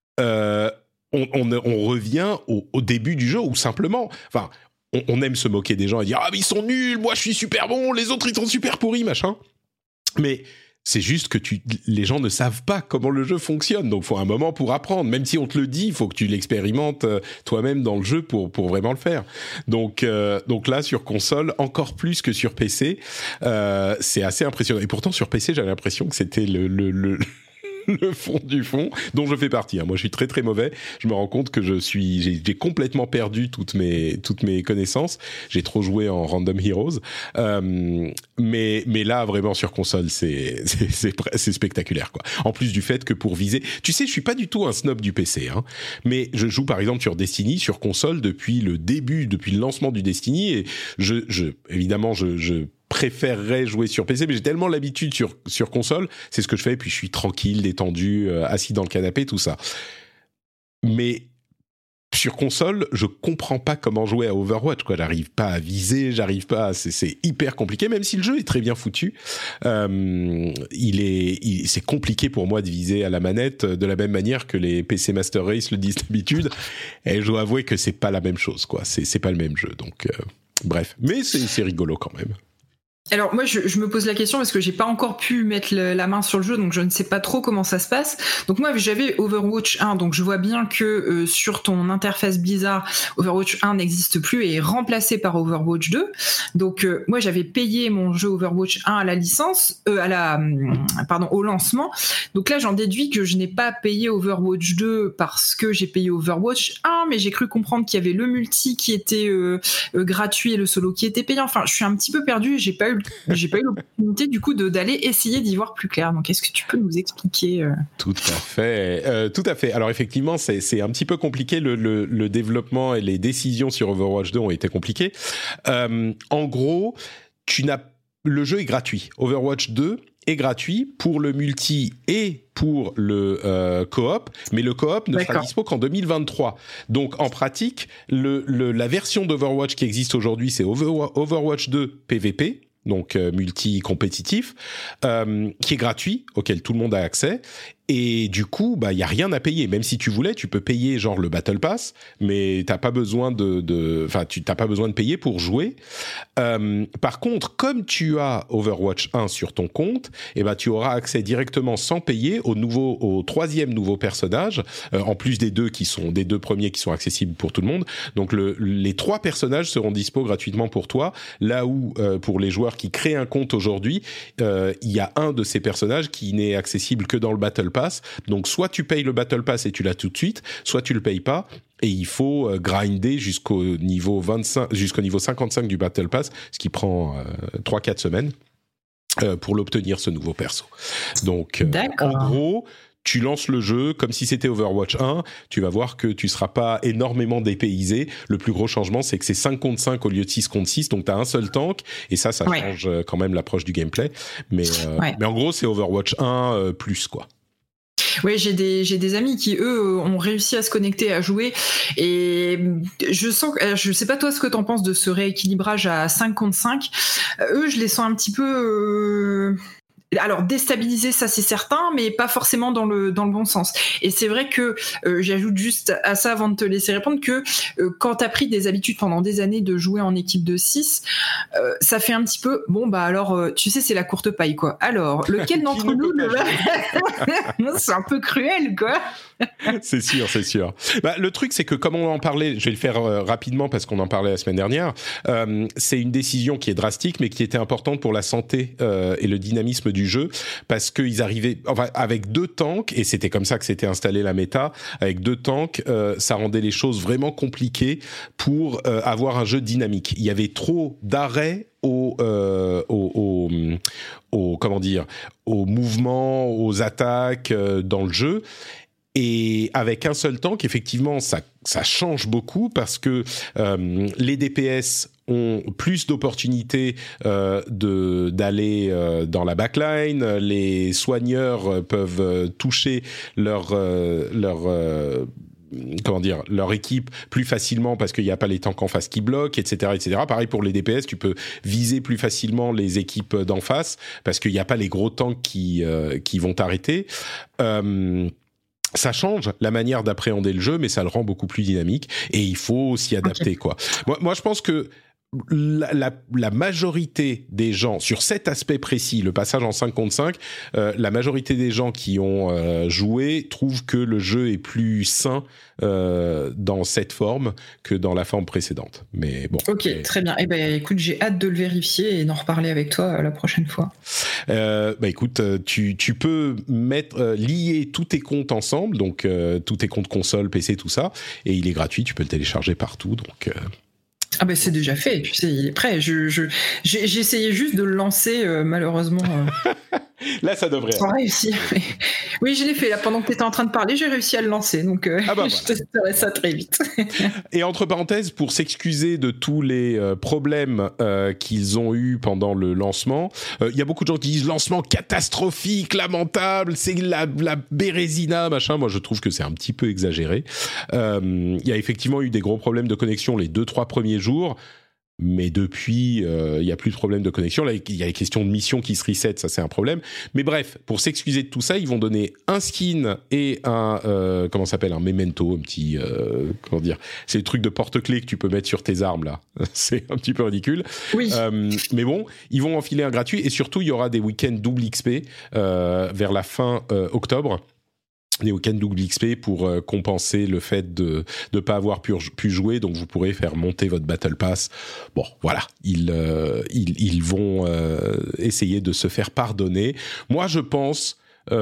on revient au début du jeu, où simplement, enfin, on aime se moquer des gens et dire, ah, mais ils sont nuls, moi je suis super bon, les autres ils sont super pourris, machin. Mais c'est juste que les gens ne savent pas comment le jeu fonctionne, donc il faut un moment pour apprendre. Même si on te le dit, il faut que tu l'expérimentes toi-même dans le jeu pour vraiment le faire. Donc là, sur console, encore plus que sur PC, c'est assez impressionnant. Et pourtant, sur PC, j'avais l'impression que c'était le fond du fond, dont je fais partie. Moi, je suis très très mauvais. Je me rends compte que j'ai complètement perdu toutes mes connaissances. J'ai trop joué en Random Heroes. Mais là, vraiment sur console, c'est spectaculaire, quoi. En plus du fait que pour viser, tu sais, je suis pas du tout un snob du PC, hein. Mais je joue par exemple sur Destiny sur console depuis le lancement du Destiny, et évidemment, je préférerais jouer sur PC, mais j'ai tellement l'habitude sur console, c'est ce que je fais, puis je suis tranquille, détendu, assis dans le canapé, tout ça. Mais sur console, je comprends pas comment jouer à Overwatch, quoi. J'arrive pas à viser, c'est hyper compliqué, même si le jeu est très bien foutu. C'est compliqué pour moi de viser à la manette de la même manière que les PC Master Race le disent d'habitude. Et je dois avouer que c'est pas la même chose, quoi. C'est pas le même jeu, donc bref. Mais c'est rigolo quand même. Alors moi je me pose la question parce que j'ai pas encore pu mettre la main sur le jeu, donc je ne sais pas trop comment ça se passe. Donc moi j'avais Overwatch 1, donc je vois bien que sur ton interface Blizzard, Overwatch 1 n'existe plus et est remplacé par Overwatch 2. Donc moi j'avais payé mon jeu Overwatch 1 à la licence, au lancement. Donc là j'en déduis que je n'ai pas payé Overwatch 2 parce que j'ai payé Overwatch 1, mais j'ai cru comprendre qu'il y avait le multi qui était gratuit et le solo qui était payant. Enfin, je suis un petit peu perdue, j'ai pas eu l'opportunité du coup d'aller essayer d'y voir plus clair. Donc est-ce que tu peux nous expliquer Tout à fait. Alors effectivement, c'est un petit peu compliqué, le développement et les décisions sur Overwatch 2 ont été compliquées. En gros, le jeu est gratuit. Overwatch 2 est gratuit pour le multi et pour le coop, mais le coop ne sera dispo qu'en 2023. Donc en pratique, la version d'Overwatch qui existe aujourd'hui, c'est Overwatch 2 PVP, donc multi-compétitif, qui est gratuit, auquel tout le monde a accès. Et du coup, il y a rien à payer. Même si tu voulais, tu peux payer genre le Battle Pass, mais t'as pas besoin t'as pas besoin de payer pour jouer. Par contre, comme tu as Overwatch 1 sur ton compte, tu auras accès directement sans payer au troisième nouveau personnage, en plus des deux premiers qui sont accessibles pour tout le monde. Donc les 3 personnages seront dispo gratuitement pour toi. Là où pour les joueurs qui créent un compte aujourd'hui, il y a un de ces personnages qui n'est accessible que dans le Battle Pass. Donc soit tu payes le Battle Pass et tu l'as tout de suite, soit tu le payes pas et il faut grinder jusqu'au niveau 55 du Battle Pass, ce qui prend 3-4 semaines pour l'obtenir, ce nouveau perso. Donc en gros, tu lances le jeu comme si c'était Overwatch 1, tu vas voir que tu seras pas énormément dépaysé. Le plus gros changement, c'est que c'est 5 contre 5 au lieu de 6 contre 6, donc tu as un seul tank, et ça change quand même l'approche du gameplay. Mais en gros, c'est Overwatch 1 plus, quoi. Oui, j'ai des amis qui, eux, ont réussi à se connecter, à jouer, et je sens que, je sais pas toi ce que t'en penses de ce rééquilibrage à 5 contre 5, eux, je les sens un petit peu... Alors déstabiliser, ça c'est certain, mais pas forcément dans le bon sens. Et c'est vrai que j'ajoute juste à ça avant de te laisser répondre que quand t'as pris des habitudes pendant des années de jouer en équipe de 6, ça fait un petit peu alors tu sais, c'est la courte paille, quoi. Alors lequel d'entre nous c'est un peu cruel, quoi. C'est sûr. Le truc, c'est que comme on en parlait, je vais le faire rapidement parce qu'on en parlait la semaine dernière, c'est une décision qui est drastique mais qui était importante pour la santé et le dynamisme du jeu, parce qu'ils arrivaient avec 2 tanks, et c'était comme ça que s'était installé la méta, avec 2 tanks, ça rendait les choses vraiment compliquées pour avoir un jeu dynamique. Il y avait trop d'arrêts aux mouvements, aux attaques dans le jeu. Et avec un seul tank, effectivement, ça change beaucoup parce que les DPS ont plus d'opportunités d'aller dans la backline. Les soigneurs peuvent toucher leur équipe plus facilement parce qu'il n'y a pas les tanks en face qui bloquent, etc., etc. Pareil pour les DPS, tu peux viser plus facilement les équipes d'en face parce qu'il n'y a pas les gros tanks qui vont t'arrêter. Ça change la manière d'appréhender le jeu, mais ça le rend beaucoup plus dynamique et il faut s'y adapter, quoi. Moi, je pense que la majorité des gens, sur cet aspect précis, le passage en 5 contre 5, la majorité des gens qui ont joué trouvent que le jeu est plus sain dans cette forme que dans la forme précédente. Mais bon. Ok, très bien. Écoute, j'ai hâte de le vérifier et d'en reparler avec toi la prochaine fois. Écoute, tu peux lier tous tes comptes ensemble, donc tous tes comptes console, PC, tout ça, et il est gratuit, tu peux le télécharger partout, donc... c'est déjà fait, tu sais, il est prêt. J'ai essayé juste de le lancer, malheureusement. Là, ça devrait. Sans réussir. Oui, je l'ai fait là pendant que tu étais en train de parler, j'ai réussi à le lancer, donc je testerai ça très vite. Et entre parenthèses, pour s'excuser de tous les problèmes qu'ils ont eu pendant le lancement, il y a beaucoup de gens qui disent lancement catastrophique, lamentable, c'est la bérésina, machin. Moi, je trouve que c'est un petit peu exagéré. Il y a effectivement eu des gros problèmes de connexion les 2-3 premiers jours. Mais depuis, il y a plus de problème de connexion. Là, il y a les questions de mission qui se reset, ça c'est un problème. Mais bref, pour s'excuser de tout ça, ils vont donner un skin et un un memento, un petit c'est le truc de porte-clés que tu peux mettre sur tes armes là. C'est un petit peu ridicule. Oui. Mais bon, ils vont enfiler un gratuit et surtout il y aura des week-ends double XP vers la fin octobre. Des week-ends double XP pour compenser le fait de ne pas avoir pu jouer, donc vous pourrez faire monter votre Battle Pass. Bon, voilà, ils vont essayer de se faire pardonner. Moi, je pense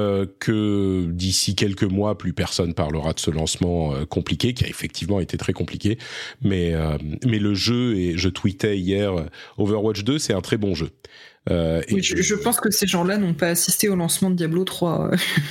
que d'ici quelques mois, plus personne parlera de ce lancement compliqué, qui a effectivement été très compliqué, mais le jeu, et je tweetais hier, Overwatch 2, c'est un très bon jeu. Oui, je pense que ces gens-là n'ont pas assisté au lancement de Diablo 3.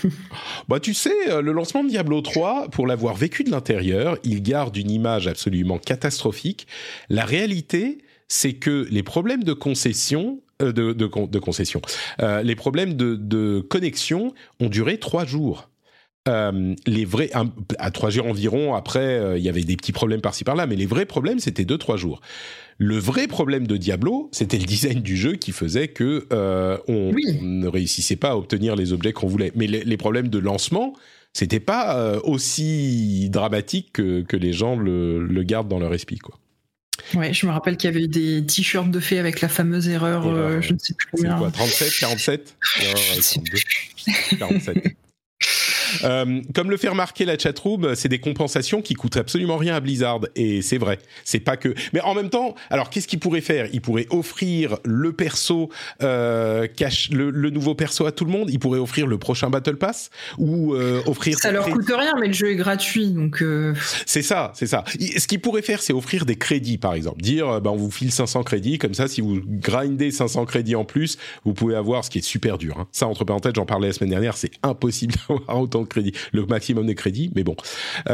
Tu sais, le lancement de Diablo 3, pour l'avoir vécu de l'intérieur, il garde une image absolument catastrophique. La réalité, c'est que les problèmes de concession, les problèmes de connexion ont duré 3 jours. les vrais, à 3 jours environ, après, il y avait des petits problèmes par-ci par-là, mais les vrais problèmes, c'était 2-3 jours. Le vrai problème de Diablo, c'était le design du jeu qui faisait que on ne réussissait pas à obtenir les objets qu'on voulait. Mais les problèmes de lancement, c'était pas aussi dramatique que les gens le gardent dans leur esprit, quoi. Ouais, je me rappelle qu'il y avait eu des t-shirts de fées avec la fameuse erreur, je ne sais plus combien. C'est quoi, 37, 47 32, 47. Comme le fait remarquer la chatroom, c'est des compensations qui coûtent absolument rien à Blizzard, et c'est vrai. C'est pas que. Mais en même temps, alors qu'est-ce qu'ils pourraient faire ? Ils pourraient offrir le perso, le nouveau perso à tout le monde. Ils pourraient offrir le prochain Battle Pass ou offrir. Ça leur coûte rien, mais le jeu est gratuit, donc. C'est ça. Ce qu'ils pourraient faire, c'est offrir des crédits, par exemple. Dire, on vous file 500 crédits, comme ça, si vous grindez 500 crédits en plus, vous pouvez avoir, ce qui est super dur. Hein. Ça, entre parenthèses, j'en parlais la semaine dernière, c'est impossible d'avoir autant de crédits, le maximum de crédits, mais bon,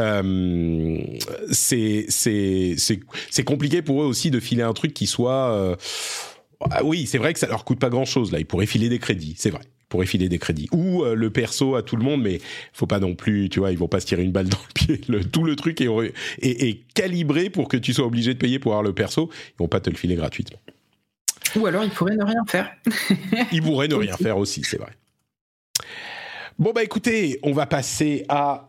c'est compliqué pour eux aussi de filer un truc qui soit. Oui, c'est vrai que ça leur coûte pas grand chose là. Ils pourraient filer des crédits, c'est vrai. Ils pourraient filer des crédits ou le perso à tout le monde, mais faut pas non plus, tu vois, ils vont pas se tirer une balle dans le pied. Tout le truc est calibré pour que tu sois obligé de payer pour avoir le perso. Ils vont pas te le filer gratuitement. Ou alors ils pourraient ne rien faire. Ils pourraient ne rien faire aussi, c'est vrai. Bon bah écoutez, on va passer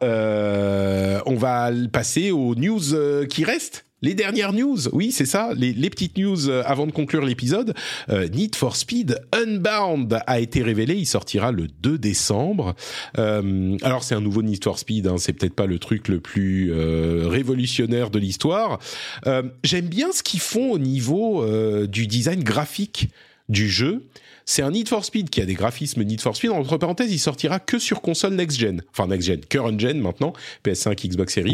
aux news qui restent. Les dernières news, oui c'est ça, les petites news avant de conclure l'épisode. Need for Speed Unbound a été révélé, il sortira le 2 décembre. Alors c'est un nouveau Need for Speed, hein, c'est peut-être pas le truc le plus révolutionnaire de l'histoire. J'aime bien ce qu'ils font au niveau du design graphique du jeu. C'est un Need for Speed qui a des graphismes Need for Speed. Entre parenthèses, il sortira que sur console next-gen. Enfin, next-gen, current-gen maintenant, PS5, Xbox Series.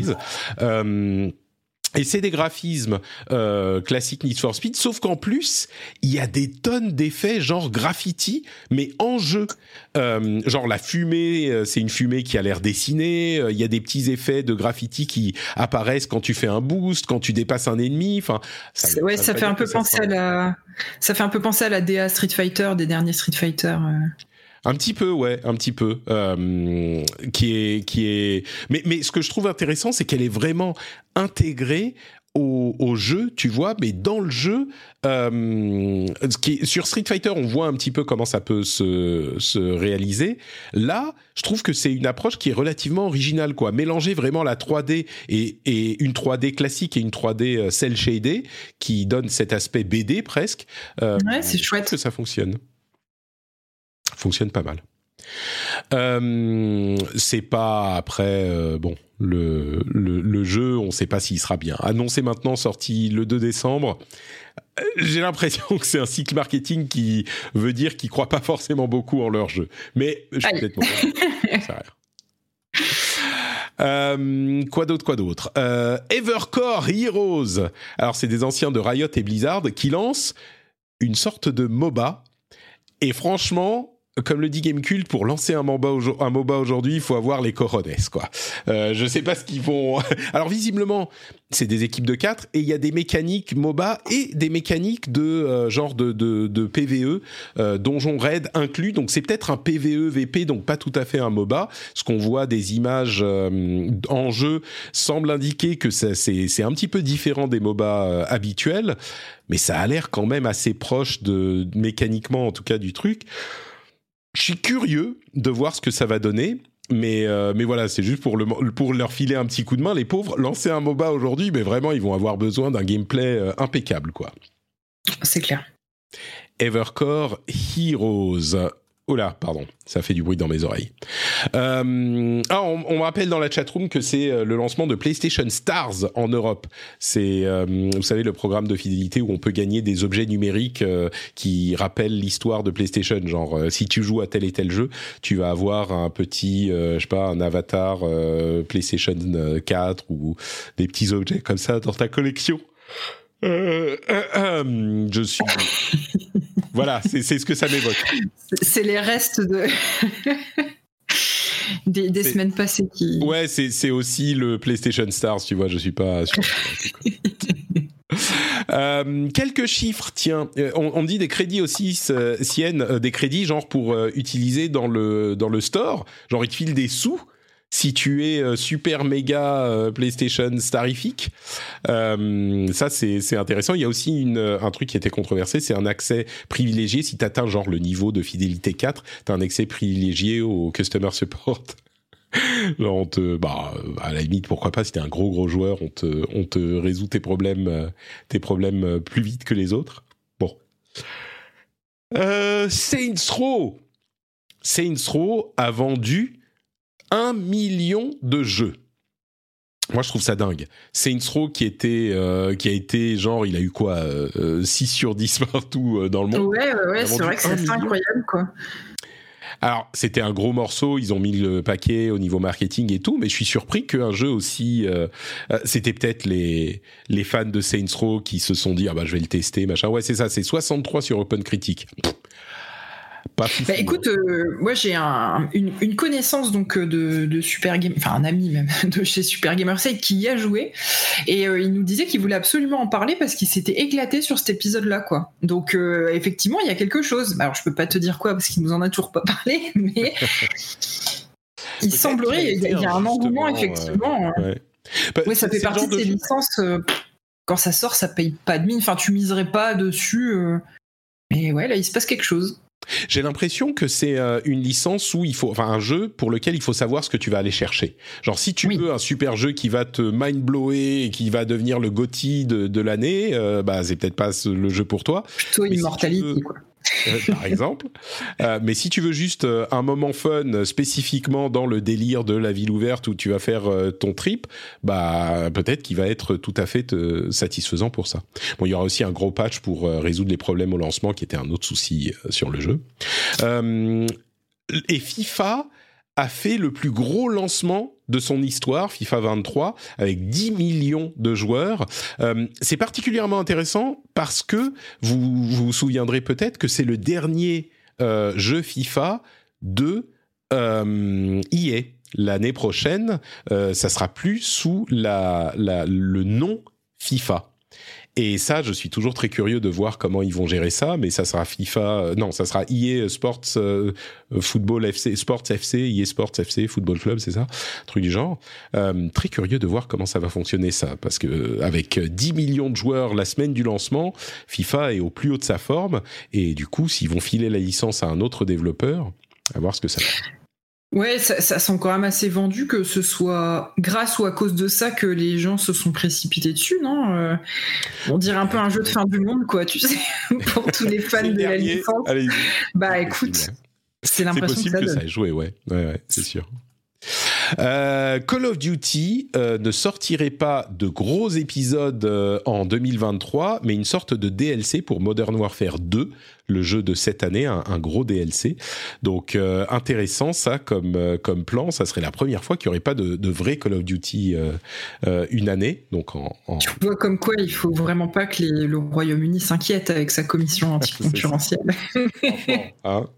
Et c'est des graphismes classiques Need for Speed, sauf qu'en plus, il y a des tonnes d'effets genre graffiti, mais en jeu. Genre la fumée, c'est une fumée qui a l'air dessinée. Il y a des petits effets de graffiti qui apparaissent quand tu fais un boost, quand tu dépasses un ennemi. Enfin, ça fait un peu penser ça fait un peu penser à la DA Street Fighter des derniers Street Fighter. Un petit peu, ouais, un petit peu. Qui est. Mais ce que je trouve intéressant, c'est qu'elle est vraiment intégrée au jeu, tu vois, mais dans le jeu, sur Street Fighter, on voit un petit peu comment ça peut se réaliser. Là, je trouve que c'est une approche qui est relativement originale, quoi. Mélanger vraiment la 3D et une 3D classique et une 3D cel shaded qui donne cet aspect BD presque. Ouais, c'est chouette. Je trouve que ça fonctionne pas mal. C'est pas après le jeu, on sait pas s'il sera bien annoncé maintenant, sorti le 2 décembre. J'ai l'impression que c'est un cycle marketing qui veut dire qu'ils croient pas forcément beaucoup en leur jeu, mais je suis peut-être bon, ça rien. Quoi d'autre Evercore Heroes. Alors c'est des anciens de Riot et Blizzard qui lancent une sorte de MOBA, et franchement, comme le dit Gamecult, pour lancer un MOBA aujourd'hui, il faut avoir les cojones, quoi. Je sais pas ce qu'ils vont. Alors visiblement, c'est des équipes de 4 et il y a des mécaniques MOBA et des mécaniques de genre de PVE, donjon raid inclus. Donc c'est peut-être un PVE VP, donc pas tout à fait un MOBA. Ce qu'on voit des images en jeu semble indiquer que c'est un petit peu différent des MOBA habituels, mais ça a l'air quand même assez proche mécaniquement en tout cas du truc. Je suis curieux de voir ce que ça va donner, mais voilà, c'est juste pour leur filer un petit coup de main, les pauvres. Lancer un MOBA aujourd'hui, mais vraiment, ils vont avoir besoin d'un gameplay impeccable, quoi. C'est clair. Evercore Heroes. Oh là, pardon, ça fait du bruit dans mes oreilles. On me rappelle dans la chatroom que c'est le lancement de PlayStation Stars en Europe. C'est, vous savez, le programme de fidélité où on peut gagner des objets numériques qui rappellent l'histoire de PlayStation. Genre, si tu joues à tel et tel jeu, tu vas avoir un petit, je sais pas, un avatar PlayStation 4 ou des petits objets comme ça dans ta collection. Je suis... Voilà, c'est ce que ça m'évoque. C'est les restes des semaines passées qui... Ouais, c'est aussi le PlayStation Stars, tu vois, je suis pas sûr. Quelques chiffres, tiens. On dit des crédits aussi, Sienne, des crédits genre pour utiliser dans le store. Genre, ils te filent des sous si tu es super méga PlayStation starifique. Ça, c'est intéressant. Il y a aussi un truc qui était controversé, c'est un accès privilégié. Si tu atteins genre le niveau de fidélité 4, tu as un accès privilégié au Customer Support. Genre à la limite, pourquoi pas, si t'es un gros joueur, on te résout tes problèmes plus vite que les autres. Bon. Saints Row a vendu 1 million de jeux. Moi, je trouve ça dingue. Saints Row qui a été genre, il a eu quoi, 6 sur 10 partout dans le monde. Ouais, c'est vrai que c'est incroyable, quoi. Alors, c'était un gros morceau, ils ont mis le paquet au niveau marketing et tout, mais je suis surpris qu'un jeu aussi... c'était peut-être les fans de Saints Row qui se sont dit « Ah bah, je vais le tester, machin ». Ouais, c'est ça, c'est 63 sur OpenCritic. Pas fou. Écoute, moi j'ai une connaissance donc de Super Game, enfin un ami même de chez Super Gamer Site qui y a joué et il nous disait qu'il voulait absolument en parler parce qu'il s'était éclaté sur cet épisode-là, quoi. Donc effectivement il y a quelque chose. Alors je peux pas te dire quoi parce qu'il nous en a toujours pas parlé, mais il semblerait il y a un engouement effectivement. Ouais, ça fait partie de ces licences. Quand ça sort, ça paye pas de mine. Enfin, tu miserais pas dessus. Mais ouais, là il se passe quelque chose. J'ai l'impression que c'est une licence où un jeu pour lequel il faut savoir ce que tu vas aller chercher. Genre, si tu veux un super jeu qui va te mind-blower et qui va devenir le GOTY de l'année, c'est peut-être pas le jeu pour toi. Plutôt Immortality, quoi. Par exemple. Mais si tu veux juste un moment fun spécifiquement dans le délire de la ville ouverte où tu vas faire ton trip, peut-être qu'il va être tout à fait satisfaisant pour ça. Bon, il y aura aussi un gros patch pour résoudre les problèmes au lancement qui était un autre souci sur le jeu. Et FIFA a fait le plus gros lancement de son histoire, FIFA 23, avec 10 millions de joueurs. C'est particulièrement intéressant parce que vous souviendrez peut-être que c'est le dernier jeu FIFA de EA. L'année prochaine, ça sera plus sous le nom FIFA. Et ça, je suis toujours très curieux de voir comment ils vont gérer ça, mais ça sera ça sera EA Sports Football FC, Sports FC, EA Sports FC, Football Club, c'est ça? Truc du genre. Très curieux de voir comment ça va fonctionner ça, parce que avec 10 millions de joueurs la semaine du lancement, FIFA est au plus haut de sa forme, et du coup, s'ils vont filer la licence à un autre développeur, à voir ce que ça va. Ouais, ça sent quand même assez vendu que ce soit grâce ou à cause de ça que les gens se sont précipités dessus, non? On dirait un peu un jeu de fin du monde, quoi, tu sais, pour tous les fans de la licence. Allez-y. Écoute, c'est l'impression que ça donne. C'est possible que ça ait joué, ouais, c'est sûr. Call of Duty ne sortirait pas de gros épisodes en 2023, mais une sorte de DLC pour Modern Warfare 2, le jeu de cette année, un gros DLC. Donc intéressant ça comme plan, ça serait la première fois qu'il n'y aurait pas de vrai Call of Duty une année. Donc Tu vois comme quoi il faut vraiment pas que le Royaume-Uni s'inquiète avec sa commission anticoncurrentielle. Hein.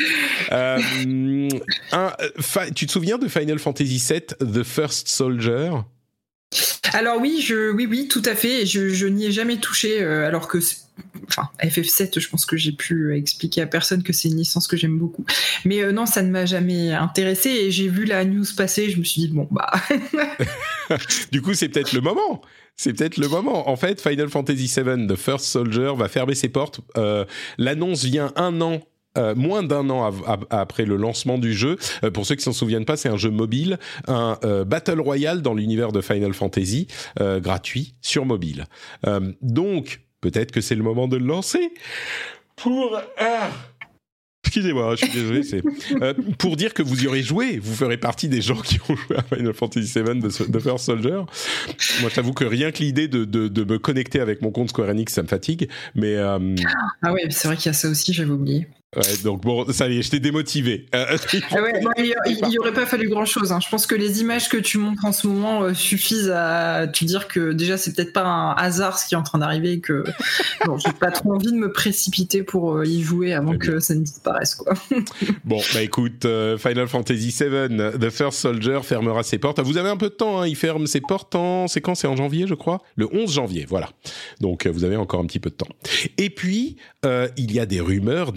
Tu te souviens de Final Fantasy VII The First Soldier? Alors oui, tout à fait. Je n'y ai jamais touché, alors que FF7, je pense que j'ai pu expliquer à personne que c'est une licence que j'aime beaucoup. Mais non, ça ne m'a jamais intéressé et j'ai vu la news passer, je me suis dit Du coup, c'est peut-être le moment. En fait, Final Fantasy VII The First Soldier va fermer ses portes. L'annonce vient moins d'un an après le lancement du jeu. Pour ceux qui s'en souviennent pas, c'est un jeu mobile, un Battle Royale dans l'univers de Final Fantasy, gratuit sur mobile. Donc, peut-être que c'est le moment de le lancer pour... Excusez-moi, je suis désolé. Pour dire que vous y aurez joué, vous ferez partie des gens qui ont joué à Final Fantasy VII de First Soldier. Moi, je t'avoue que rien que l'idée de me connecter avec mon compte Square Enix, ça me fatigue. Mais ah ouais, c'est vrai qu'il y a ça aussi, j'avais oublié. Ouais, donc bon, ça y est, je t'ai démotivé. Il n'y aurait pas fallu grand-chose. Je pense que les images que tu montres en ce moment suffisent à te dire que déjà, c'est peut-être pas un hasard ce qui est en train d'arriver et que j'ai pas trop envie de me précipiter pour y jouer avant que ça ne disparaisse, quoi. Bon, écoute, Final Fantasy VII The First Soldier fermera ses portes. Vous avez un peu de temps, il ferme ses portes c'est quand? C'est en janvier, je crois? Le 11 janvier, voilà. Donc, vous avez encore un petit peu de temps. Et puis, il y a des rumeurs d'un remaster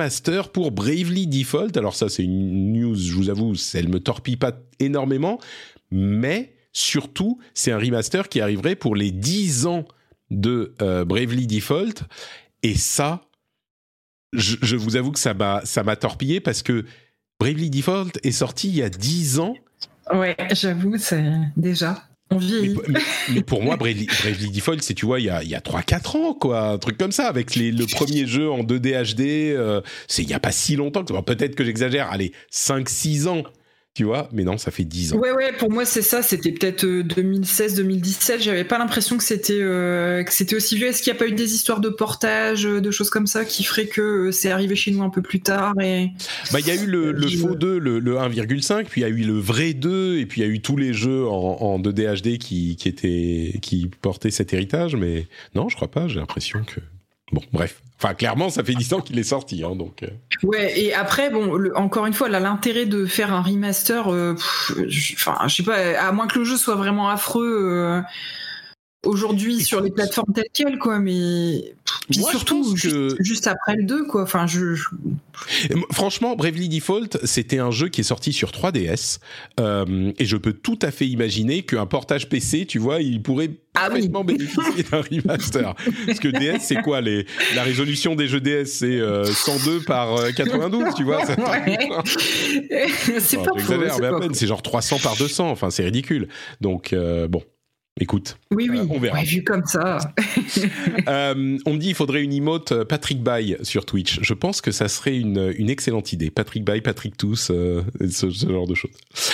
remaster pour Bravely Default. Alors ça, c'est une news, je vous avoue, elle me torpille pas énormément, mais surtout, c'est un remaster qui arriverait pour les 10 ans de Bravely Default. Et ça, je vous avoue que ça m'a torpillé parce que Bravely Default est sorti il y a 10 ans. Ouais, j'avoue, c'est déjà... On vieillit. Mais pour moi, Bravely Default, c'est, tu vois, il y a 3-4 ans, quoi, un truc comme ça, avec le premier jeu en 2D HD, c'est il n'y a pas si longtemps, peut-être que j'exagère, allez, 5-6 ans, tu vois, mais non, ça fait 10 ans. Ouais, pour moi, c'est ça, c'était peut-être 2016-2017, j'avais pas l'impression que c'était aussi vieux. Est-ce qu'il n'y a pas eu des histoires de portage, de choses comme ça, qui feraient que c'est arrivé chez nous un peu plus tard et... Il y a eu le faux 2, le 1,5, puis il y a eu le vrai 2, et puis il y a eu tous les jeux en 2D HD qui portaient cet héritage, mais non, je crois pas, j'ai l'impression que... Bon, bref. Enfin, clairement, ça fait 10 ans qu'il est sorti, hein, donc... Ouais, et après, bon, encore une fois, là, l'intérêt de faire un remaster, je sais pas, à moins que le jeu soit vraiment affreux aujourd'hui sur les plateformes telles quelles, quoi, mais... Puis moi, surtout, juste après le 2, quoi, enfin, Franchement, Bravely Default, c'était un jeu qui est sorti sur 3DS, et je peux tout à fait imaginer qu'un portage PC, tu vois, il pourrait parfaitement bénéficier d'un remaster. Parce que DS, c'est quoi la résolution des jeux DS, c'est 102 par 92, tu vois. C'est pas j'exagère, mais à peine, c'est genre 300 par 200, enfin, c'est ridicule. Donc, bon. Écoute, oui, on verra. Ouais, vu comme ça. On me dit qu'il faudrait une emote Patrick Bay sur Twitch. Je pense que ça serait une excellente idée. Patrick Bay, Patrick Tous, ce genre de choses.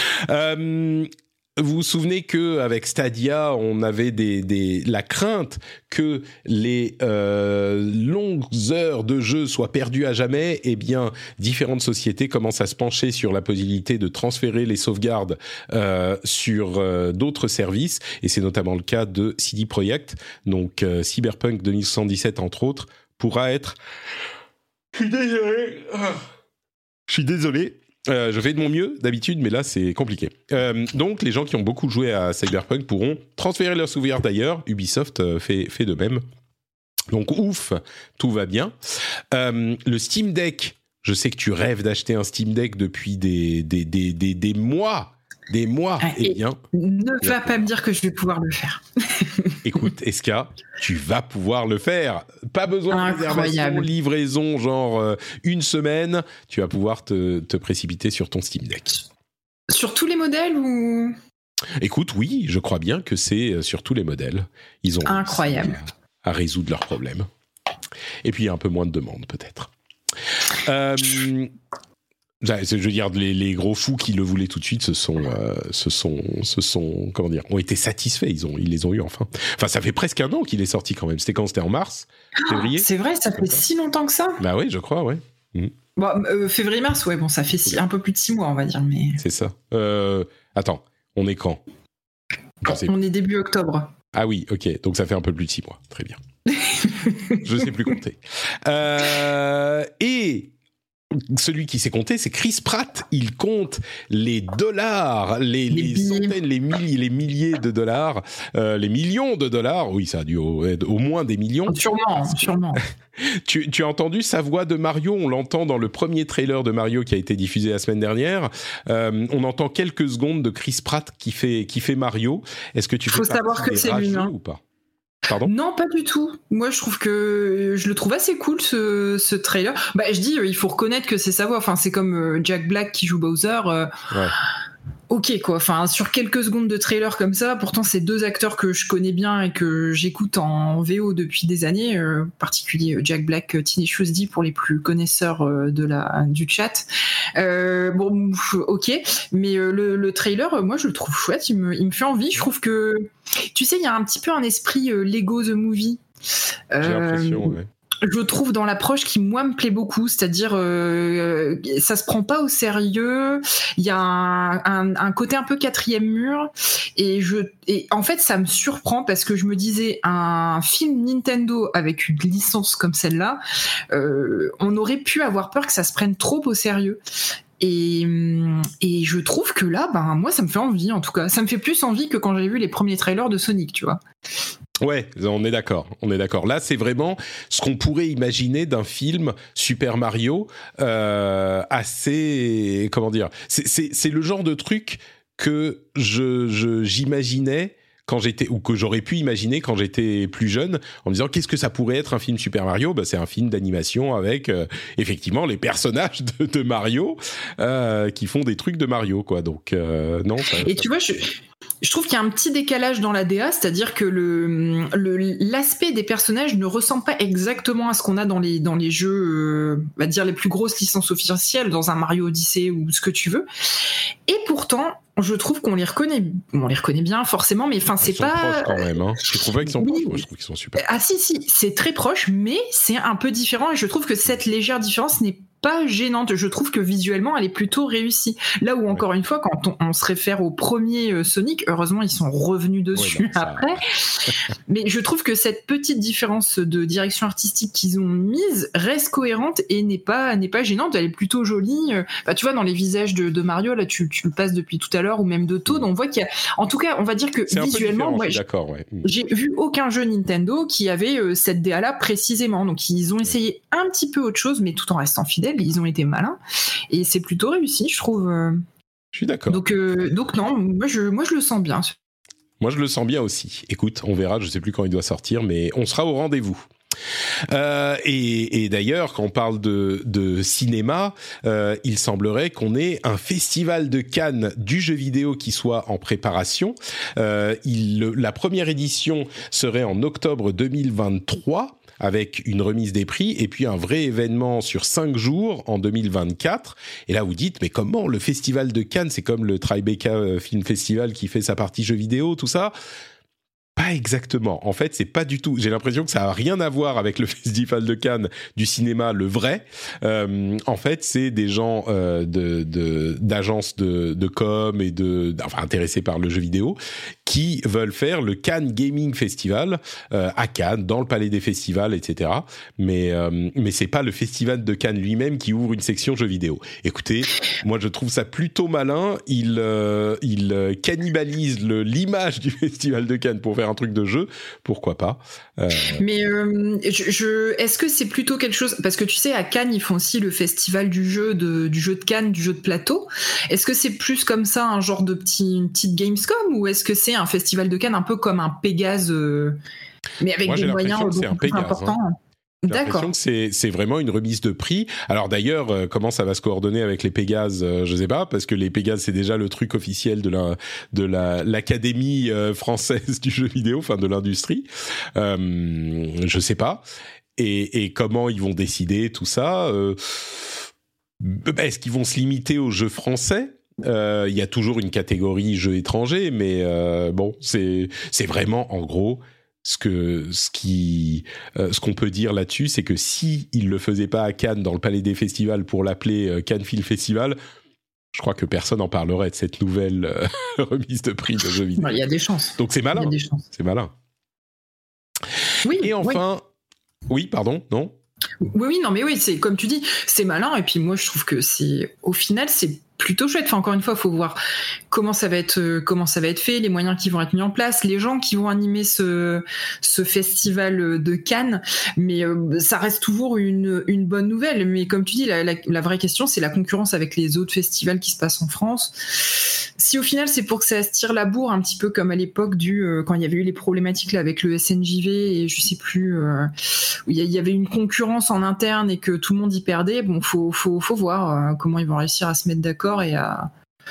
Vous vous souvenez qu'avec Stadia, on avait la crainte que les longues heures de jeu soient perdues à jamais. Eh bien, différentes sociétés commencent à se pencher sur la possibilité de transférer les sauvegardes sur d'autres services. Et c'est notamment le cas de CD Projekt. Donc, Cyberpunk 2077, entre autres, pourra être... Je suis désolé. Je fais de mon mieux d'habitude, mais là c'est compliqué. Donc les gens qui ont beaucoup joué à Cyberpunk pourront transférer leurs sauvegardes d'ailleurs. Ubisoft fait de même. Donc ouf, tout va bien. Le Steam Deck, je sais que tu rêves d'acheter un Steam Deck depuis des mois. Eh bien, ne va pas me dire que je vais pouvoir le faire. Écoute, Eska, tu vas pouvoir le faire. Pas besoin de réservation, livraison, genre une semaine. Tu vas pouvoir te précipiter sur ton Steam Deck. Sur tous les modèles ou... Écoute, oui, je crois bien que c'est sur tous les modèles. Ils ont incroyable à résoudre leurs problèmes. Et puis, il y a un peu moins de demandes, peut-être. Je veux dire, les gros fous qui le voulaient tout de suite se sont comment dire, ont été satisfaits. Ils les ont eu enfin. Enfin, ça fait presque un an qu'il est sorti quand même. C'était quand? C'était en mars, février. C'est vrai, ça fait si longtemps que ça. Bah oui, je crois, ouais. Bon, février-mars, ouais, bon, ça fait un peu plus de 6 mois, on va dire, mais. C'est ça. Attends, on est quand? On est début octobre. Ah oui, ok. Donc ça fait un peu plus de 6 mois. Très bien. Je sais plus compter. Et celui qui sait compter, c'est Chris Pratt. Il compte les dollars, les centaines, les milliers de dollars, les millions de dollars. Oui, ça a dû être au moins des millions. Sûrement. Tu as entendu sa voix de Mario? On l'entend dans le premier trailer de Mario qui a été diffusé la semaine dernière. On entend quelques secondes de Chris Pratt qui fait Mario. Est-ce que tu faut savoir que c'est lui, ou pas? Pardon? Non, pas du tout. Moi, je le trouve assez cool, ce trailer. Bah, je dis, il faut reconnaître que c'est sa voix. Enfin, c'est comme Jack Black qui joue Bowser. Ouais. Ok, quoi. Enfin, sur quelques secondes de trailer comme ça, pourtant, c'est deux acteurs que je connais bien et que j'écoute en VO depuis des années, en particulier Jack Black, Tenacious D pour les plus connaisseurs du chat. Bon, ok. Mais le trailer, moi, je le trouve chouette. Il me fait envie. Je trouve que, tu sais, il y a un petit peu un esprit Lego The Movie. J'ai l'impression, ouais. Je trouve dans l'approche qui, moi, me plaît beaucoup, c'est-à-dire ça se prend pas au sérieux, il y a un côté un peu quatrième mur, et en fait ça me surprend parce que je me disais, un film Nintendo avec une licence comme celle-là, on aurait pu avoir peur que ça se prenne trop au sérieux. Et je trouve que là, moi, ça me fait envie, en tout cas. Ça me fait plus envie que quand j'ai vu les premiers trailers de Sonic, tu vois. Ouais, on est d'accord. Là, c'est vraiment ce qu'on pourrait imaginer d'un film Super Mario, assez, comment dire, c'est le genre de truc que j'imaginais quand j'étais, ou que j'aurais pu imaginer quand j'étais plus jeune, en me disant qu'est-ce que ça pourrait être un film Super Mario. C'est un film d'animation avec effectivement les personnages de Mario qui font des trucs de Mario, quoi. Donc non. Et tu vois, je trouve qu'il y a un petit décalage dans la DA, c'est-à-dire que l'aspect des personnages ne ressemble pas exactement à ce qu'on a dans les jeux, on va dire les plus grosses licences officielles, dans un Mario Odyssey ou ce que tu veux. Et pourtant, je trouve qu'on les reconnaît bien forcément, mais enfin c'est pas. Ils sont proches quand même. Hein. Je trouve pas qu'ils sont proches. Moi, je trouve qu'ils sont super. Ah si, c'est très proche, mais c'est un peu différent. Et je trouve que cette légère différence n'est pas gênante. Je trouve que visuellement, elle est plutôt réussie. Là où, encore une fois, quand on se réfère au premier Sonic, heureusement, ils sont revenus dessus après. Mais je trouve que cette petite différence de direction artistique qu'ils ont mise reste cohérente et n'est pas gênante. Elle est plutôt jolie. Tu vois, dans les visages de Mario, là, tu le passes depuis tout à l'heure, ou même de Toad, on voit qu'il y a... En tout cas, on va dire que c'est visuellement, moi, j'ai vu aucun jeu Nintendo qui avait cette DA-là précisément. Donc, ils ont essayé un petit peu autre chose, mais tout en restant fidèles. Ils ont été malins et c'est plutôt réussi, je trouve. Je suis d'accord. Donc non, moi je le sens bien. Moi je le sens bien aussi. Écoute, on verra, je sais plus quand il doit sortir, mais on sera au rendez-vous. Et d'ailleurs, quand on parle de cinéma, il semblerait qu'on ait un festival de Cannes du jeu vidéo qui soit en préparation. La première édition serait en octobre 2023. Avec une remise des prix et puis un vrai événement sur 5 jours en 2024. Et là, vous dites, mais comment le festival de Cannes, c'est comme le Tribeca Film Festival qui fait sa partie jeux vidéo, tout ça ? Pas exactement. En fait, c'est pas du tout. J'ai l'impression que ça a rien à voir avec le Festival de Cannes du cinéma, le vrai. En fait, c'est des gens d'agences de com et intéressés par le jeu vidéo qui veulent faire le Cannes Gaming Festival à Cannes, dans le Palais des Festivals, etc. Mais c'est pas le Festival de Cannes lui-même qui ouvre une section jeux vidéo. Écoutez, moi je trouve ça plutôt malin. Il cannibalise l'image du Festival de Cannes pour faire un truc de jeu, pourquoi pas. Mais est-ce que c'est plutôt quelque chose, parce que tu sais, à Cannes ils font aussi le festival du jeu de Cannes, du jeu de plateau. Est-ce que c'est plus comme ça, un genre de une petite Gamescom, ou est-ce que c'est un festival de Cannes un peu comme un Pégase, mais avec des moyens beaucoup plus importants? J'ai l'impression que c'est vraiment une remise de prix. Alors d'ailleurs, comment ça va se coordonner avec les Pégases, je sais pas, parce que les Pégases c'est déjà le truc officiel de l'Académie française du jeu vidéo, enfin de l'industrie. Je sais pas. Et comment ils vont décider tout ça Est-ce qu'ils vont se limiter aux jeux français ? Il y a toujours une catégorie jeux étrangers, mais bon, c'est vraiment en gros. Ce qu'on peut dire là-dessus, c'est que si il le faisait pas à Cannes dans le Palais des Festivals pour l'appeler Cannes Film Festival, je crois que personne en parlerait de cette nouvelle remise de prix de jeux vidéo. Il y a des chances. Donc c'est malin. C'est malin. Oui. Et enfin, oui, pardon, non. Oui, non, mais oui, c'est comme tu dis, c'est malin. Et puis moi, je trouve que au final, c'est plutôt chouette. Enfin, encore une fois, il faut voir comment ça va être fait, les moyens qui vont être mis en place, les gens qui vont animer ce festival de Cannes. Mais ça reste toujours une bonne nouvelle. Mais comme tu dis, la vraie question, c'est la concurrence avec les autres festivals qui se passent en France. Si au final, c'est pour que ça se tire la bourre, un petit peu comme à l'époque quand il y avait eu les problématiques là, avec le SNJV et je sais plus, où il y avait une concurrence en interne et que tout le monde y perdait, bon, faut voir comment ils vont réussir à se mettre d'accord et à...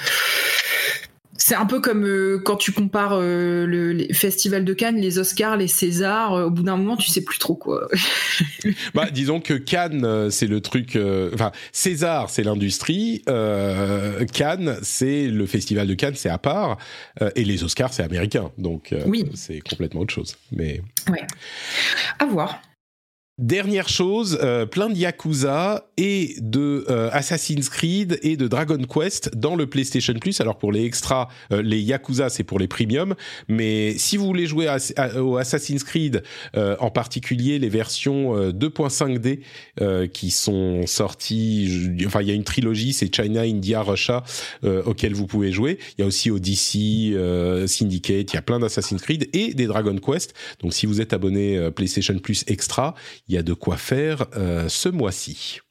C'est un peu comme quand tu compares les festivals de Cannes, les Oscars, les Césars, au bout d'un moment, tu sais plus trop quoi. Disons que Cannes, c'est le truc... César, c'est l'industrie. Cannes, c'est le festival de Cannes, c'est à part. Et les Oscars, c'est américain. Donc, oui. C'est complètement autre chose. Mais... Ouais. À voir. Dernière chose, plein de Yakuza et de Assassin's Creed et de Dragon Quest dans le PlayStation Plus. Alors pour les extras, les Yakuza c'est pour les premiums, mais si vous voulez jouer au Assassin's Creed, en particulier les versions 2.5D qui sont sorties, enfin il y a une trilogie, c'est China, India, Russia, auxquelles vous pouvez jouer. Il y a aussi Odyssey, Syndicate, il y a plein d'Assassin's Creed et des Dragon Quest. Donc si vous êtes abonné PlayStation Plus Extra, il y a de quoi faire ce mois-ci.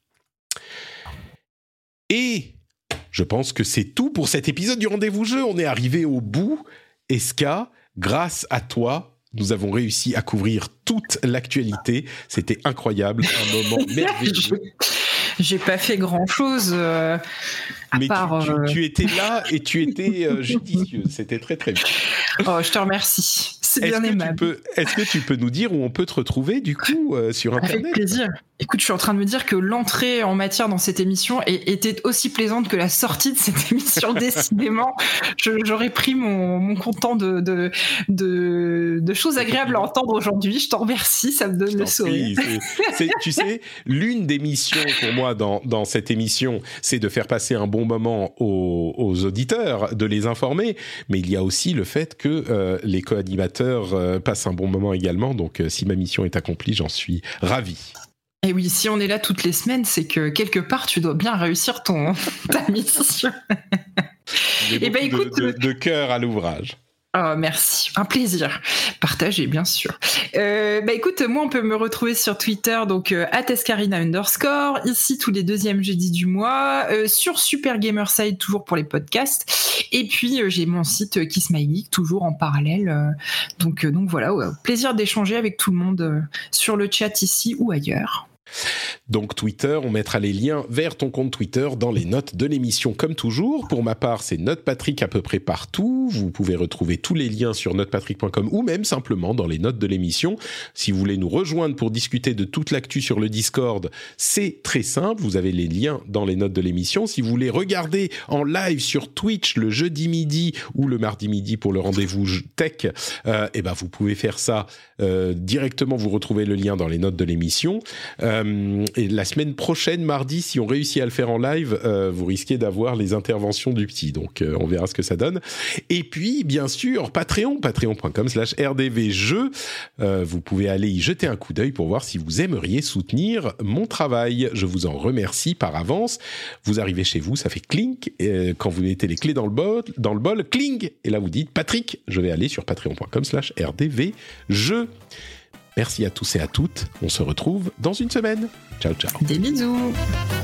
Et je pense que c'est tout pour cet épisode du Rendez-vous Jeu. On est arrivé au bout. Eska, grâce à toi, nous avons réussi à couvrir toute l'actualité. C'était incroyable, un moment merveilleux. J'ai pas fait grand-chose. Mais tu étais là et tu étais judicieuse. C'était très très bien. Oh, je te remercie. C'est bien aimable. Est-ce que tu peux nous dire où on peut te retrouver du coup sur Internet ? Avec plaisir. Écoute, je suis en train de me dire que l'entrée en matière dans cette émission était aussi plaisante que la sortie de cette émission. Décidément, j'aurais pris mon content de choses agréables à entendre aujourd'hui. Je t'en remercie, ça me donne le sourire. Tu sais, l'une des missions pour moi dans cette émission, c'est de faire passer un bon moment aux auditeurs, de les informer, mais il y a aussi le fait que les co-animateurs passent un bon moment également. Donc, si ma mission est accomplie, j'en suis ravi. Et oui, si on est là toutes les semaines, c'est que quelque part, tu dois bien réussir ta mission. J'ai beaucoup de cœur à l'ouvrage. Oh, merci, un plaisir partagé bien sûr. Écoute, moi on peut me retrouver sur Twitter donc @escarina_, ici tous les deuxièmes jeudis du mois, sur Super Gamerside toujours pour les podcasts, et puis j'ai mon site Kiss My Geek toujours en parallèle, donc voilà, plaisir d'échanger avec tout le monde sur le chat ici ou ailleurs. Donc Twitter, on mettra les liens vers ton compte Twitter dans les notes de l'émission comme toujours. Pour ma part, c'est NotePatrick à peu près partout. Vous pouvez retrouver tous les liens sur notepatrick.com ou même simplement dans les notes de l'émission. Si vous voulez nous rejoindre pour discuter de toute l'actu sur le Discord, c'est très simple. Vous avez les liens dans les notes de l'émission. Si vous voulez regarder en live sur Twitch le jeudi midi ou le mardi midi pour le rendez-vous tech, vous pouvez faire ça directement. Vous retrouvez le lien dans les notes de l'émission. Et la semaine prochaine, mardi, si on réussit à le faire en live, vous risquez d'avoir les interventions du petit. Donc, on verra ce que ça donne. Et puis, bien sûr, patreon.com/rdvjeux. Vous pouvez aller y jeter un coup d'œil pour voir si vous aimeriez soutenir mon travail. Je vous en remercie par avance. Vous arrivez chez vous, ça fait clink. Quand vous mettez les clés dans le bol, cling. Et là, vous dites, Patrick, je vais aller sur patreon.com/rdvjeux. Merci à tous et à toutes. On se retrouve dans une semaine. Ciao, ciao. Des bisous.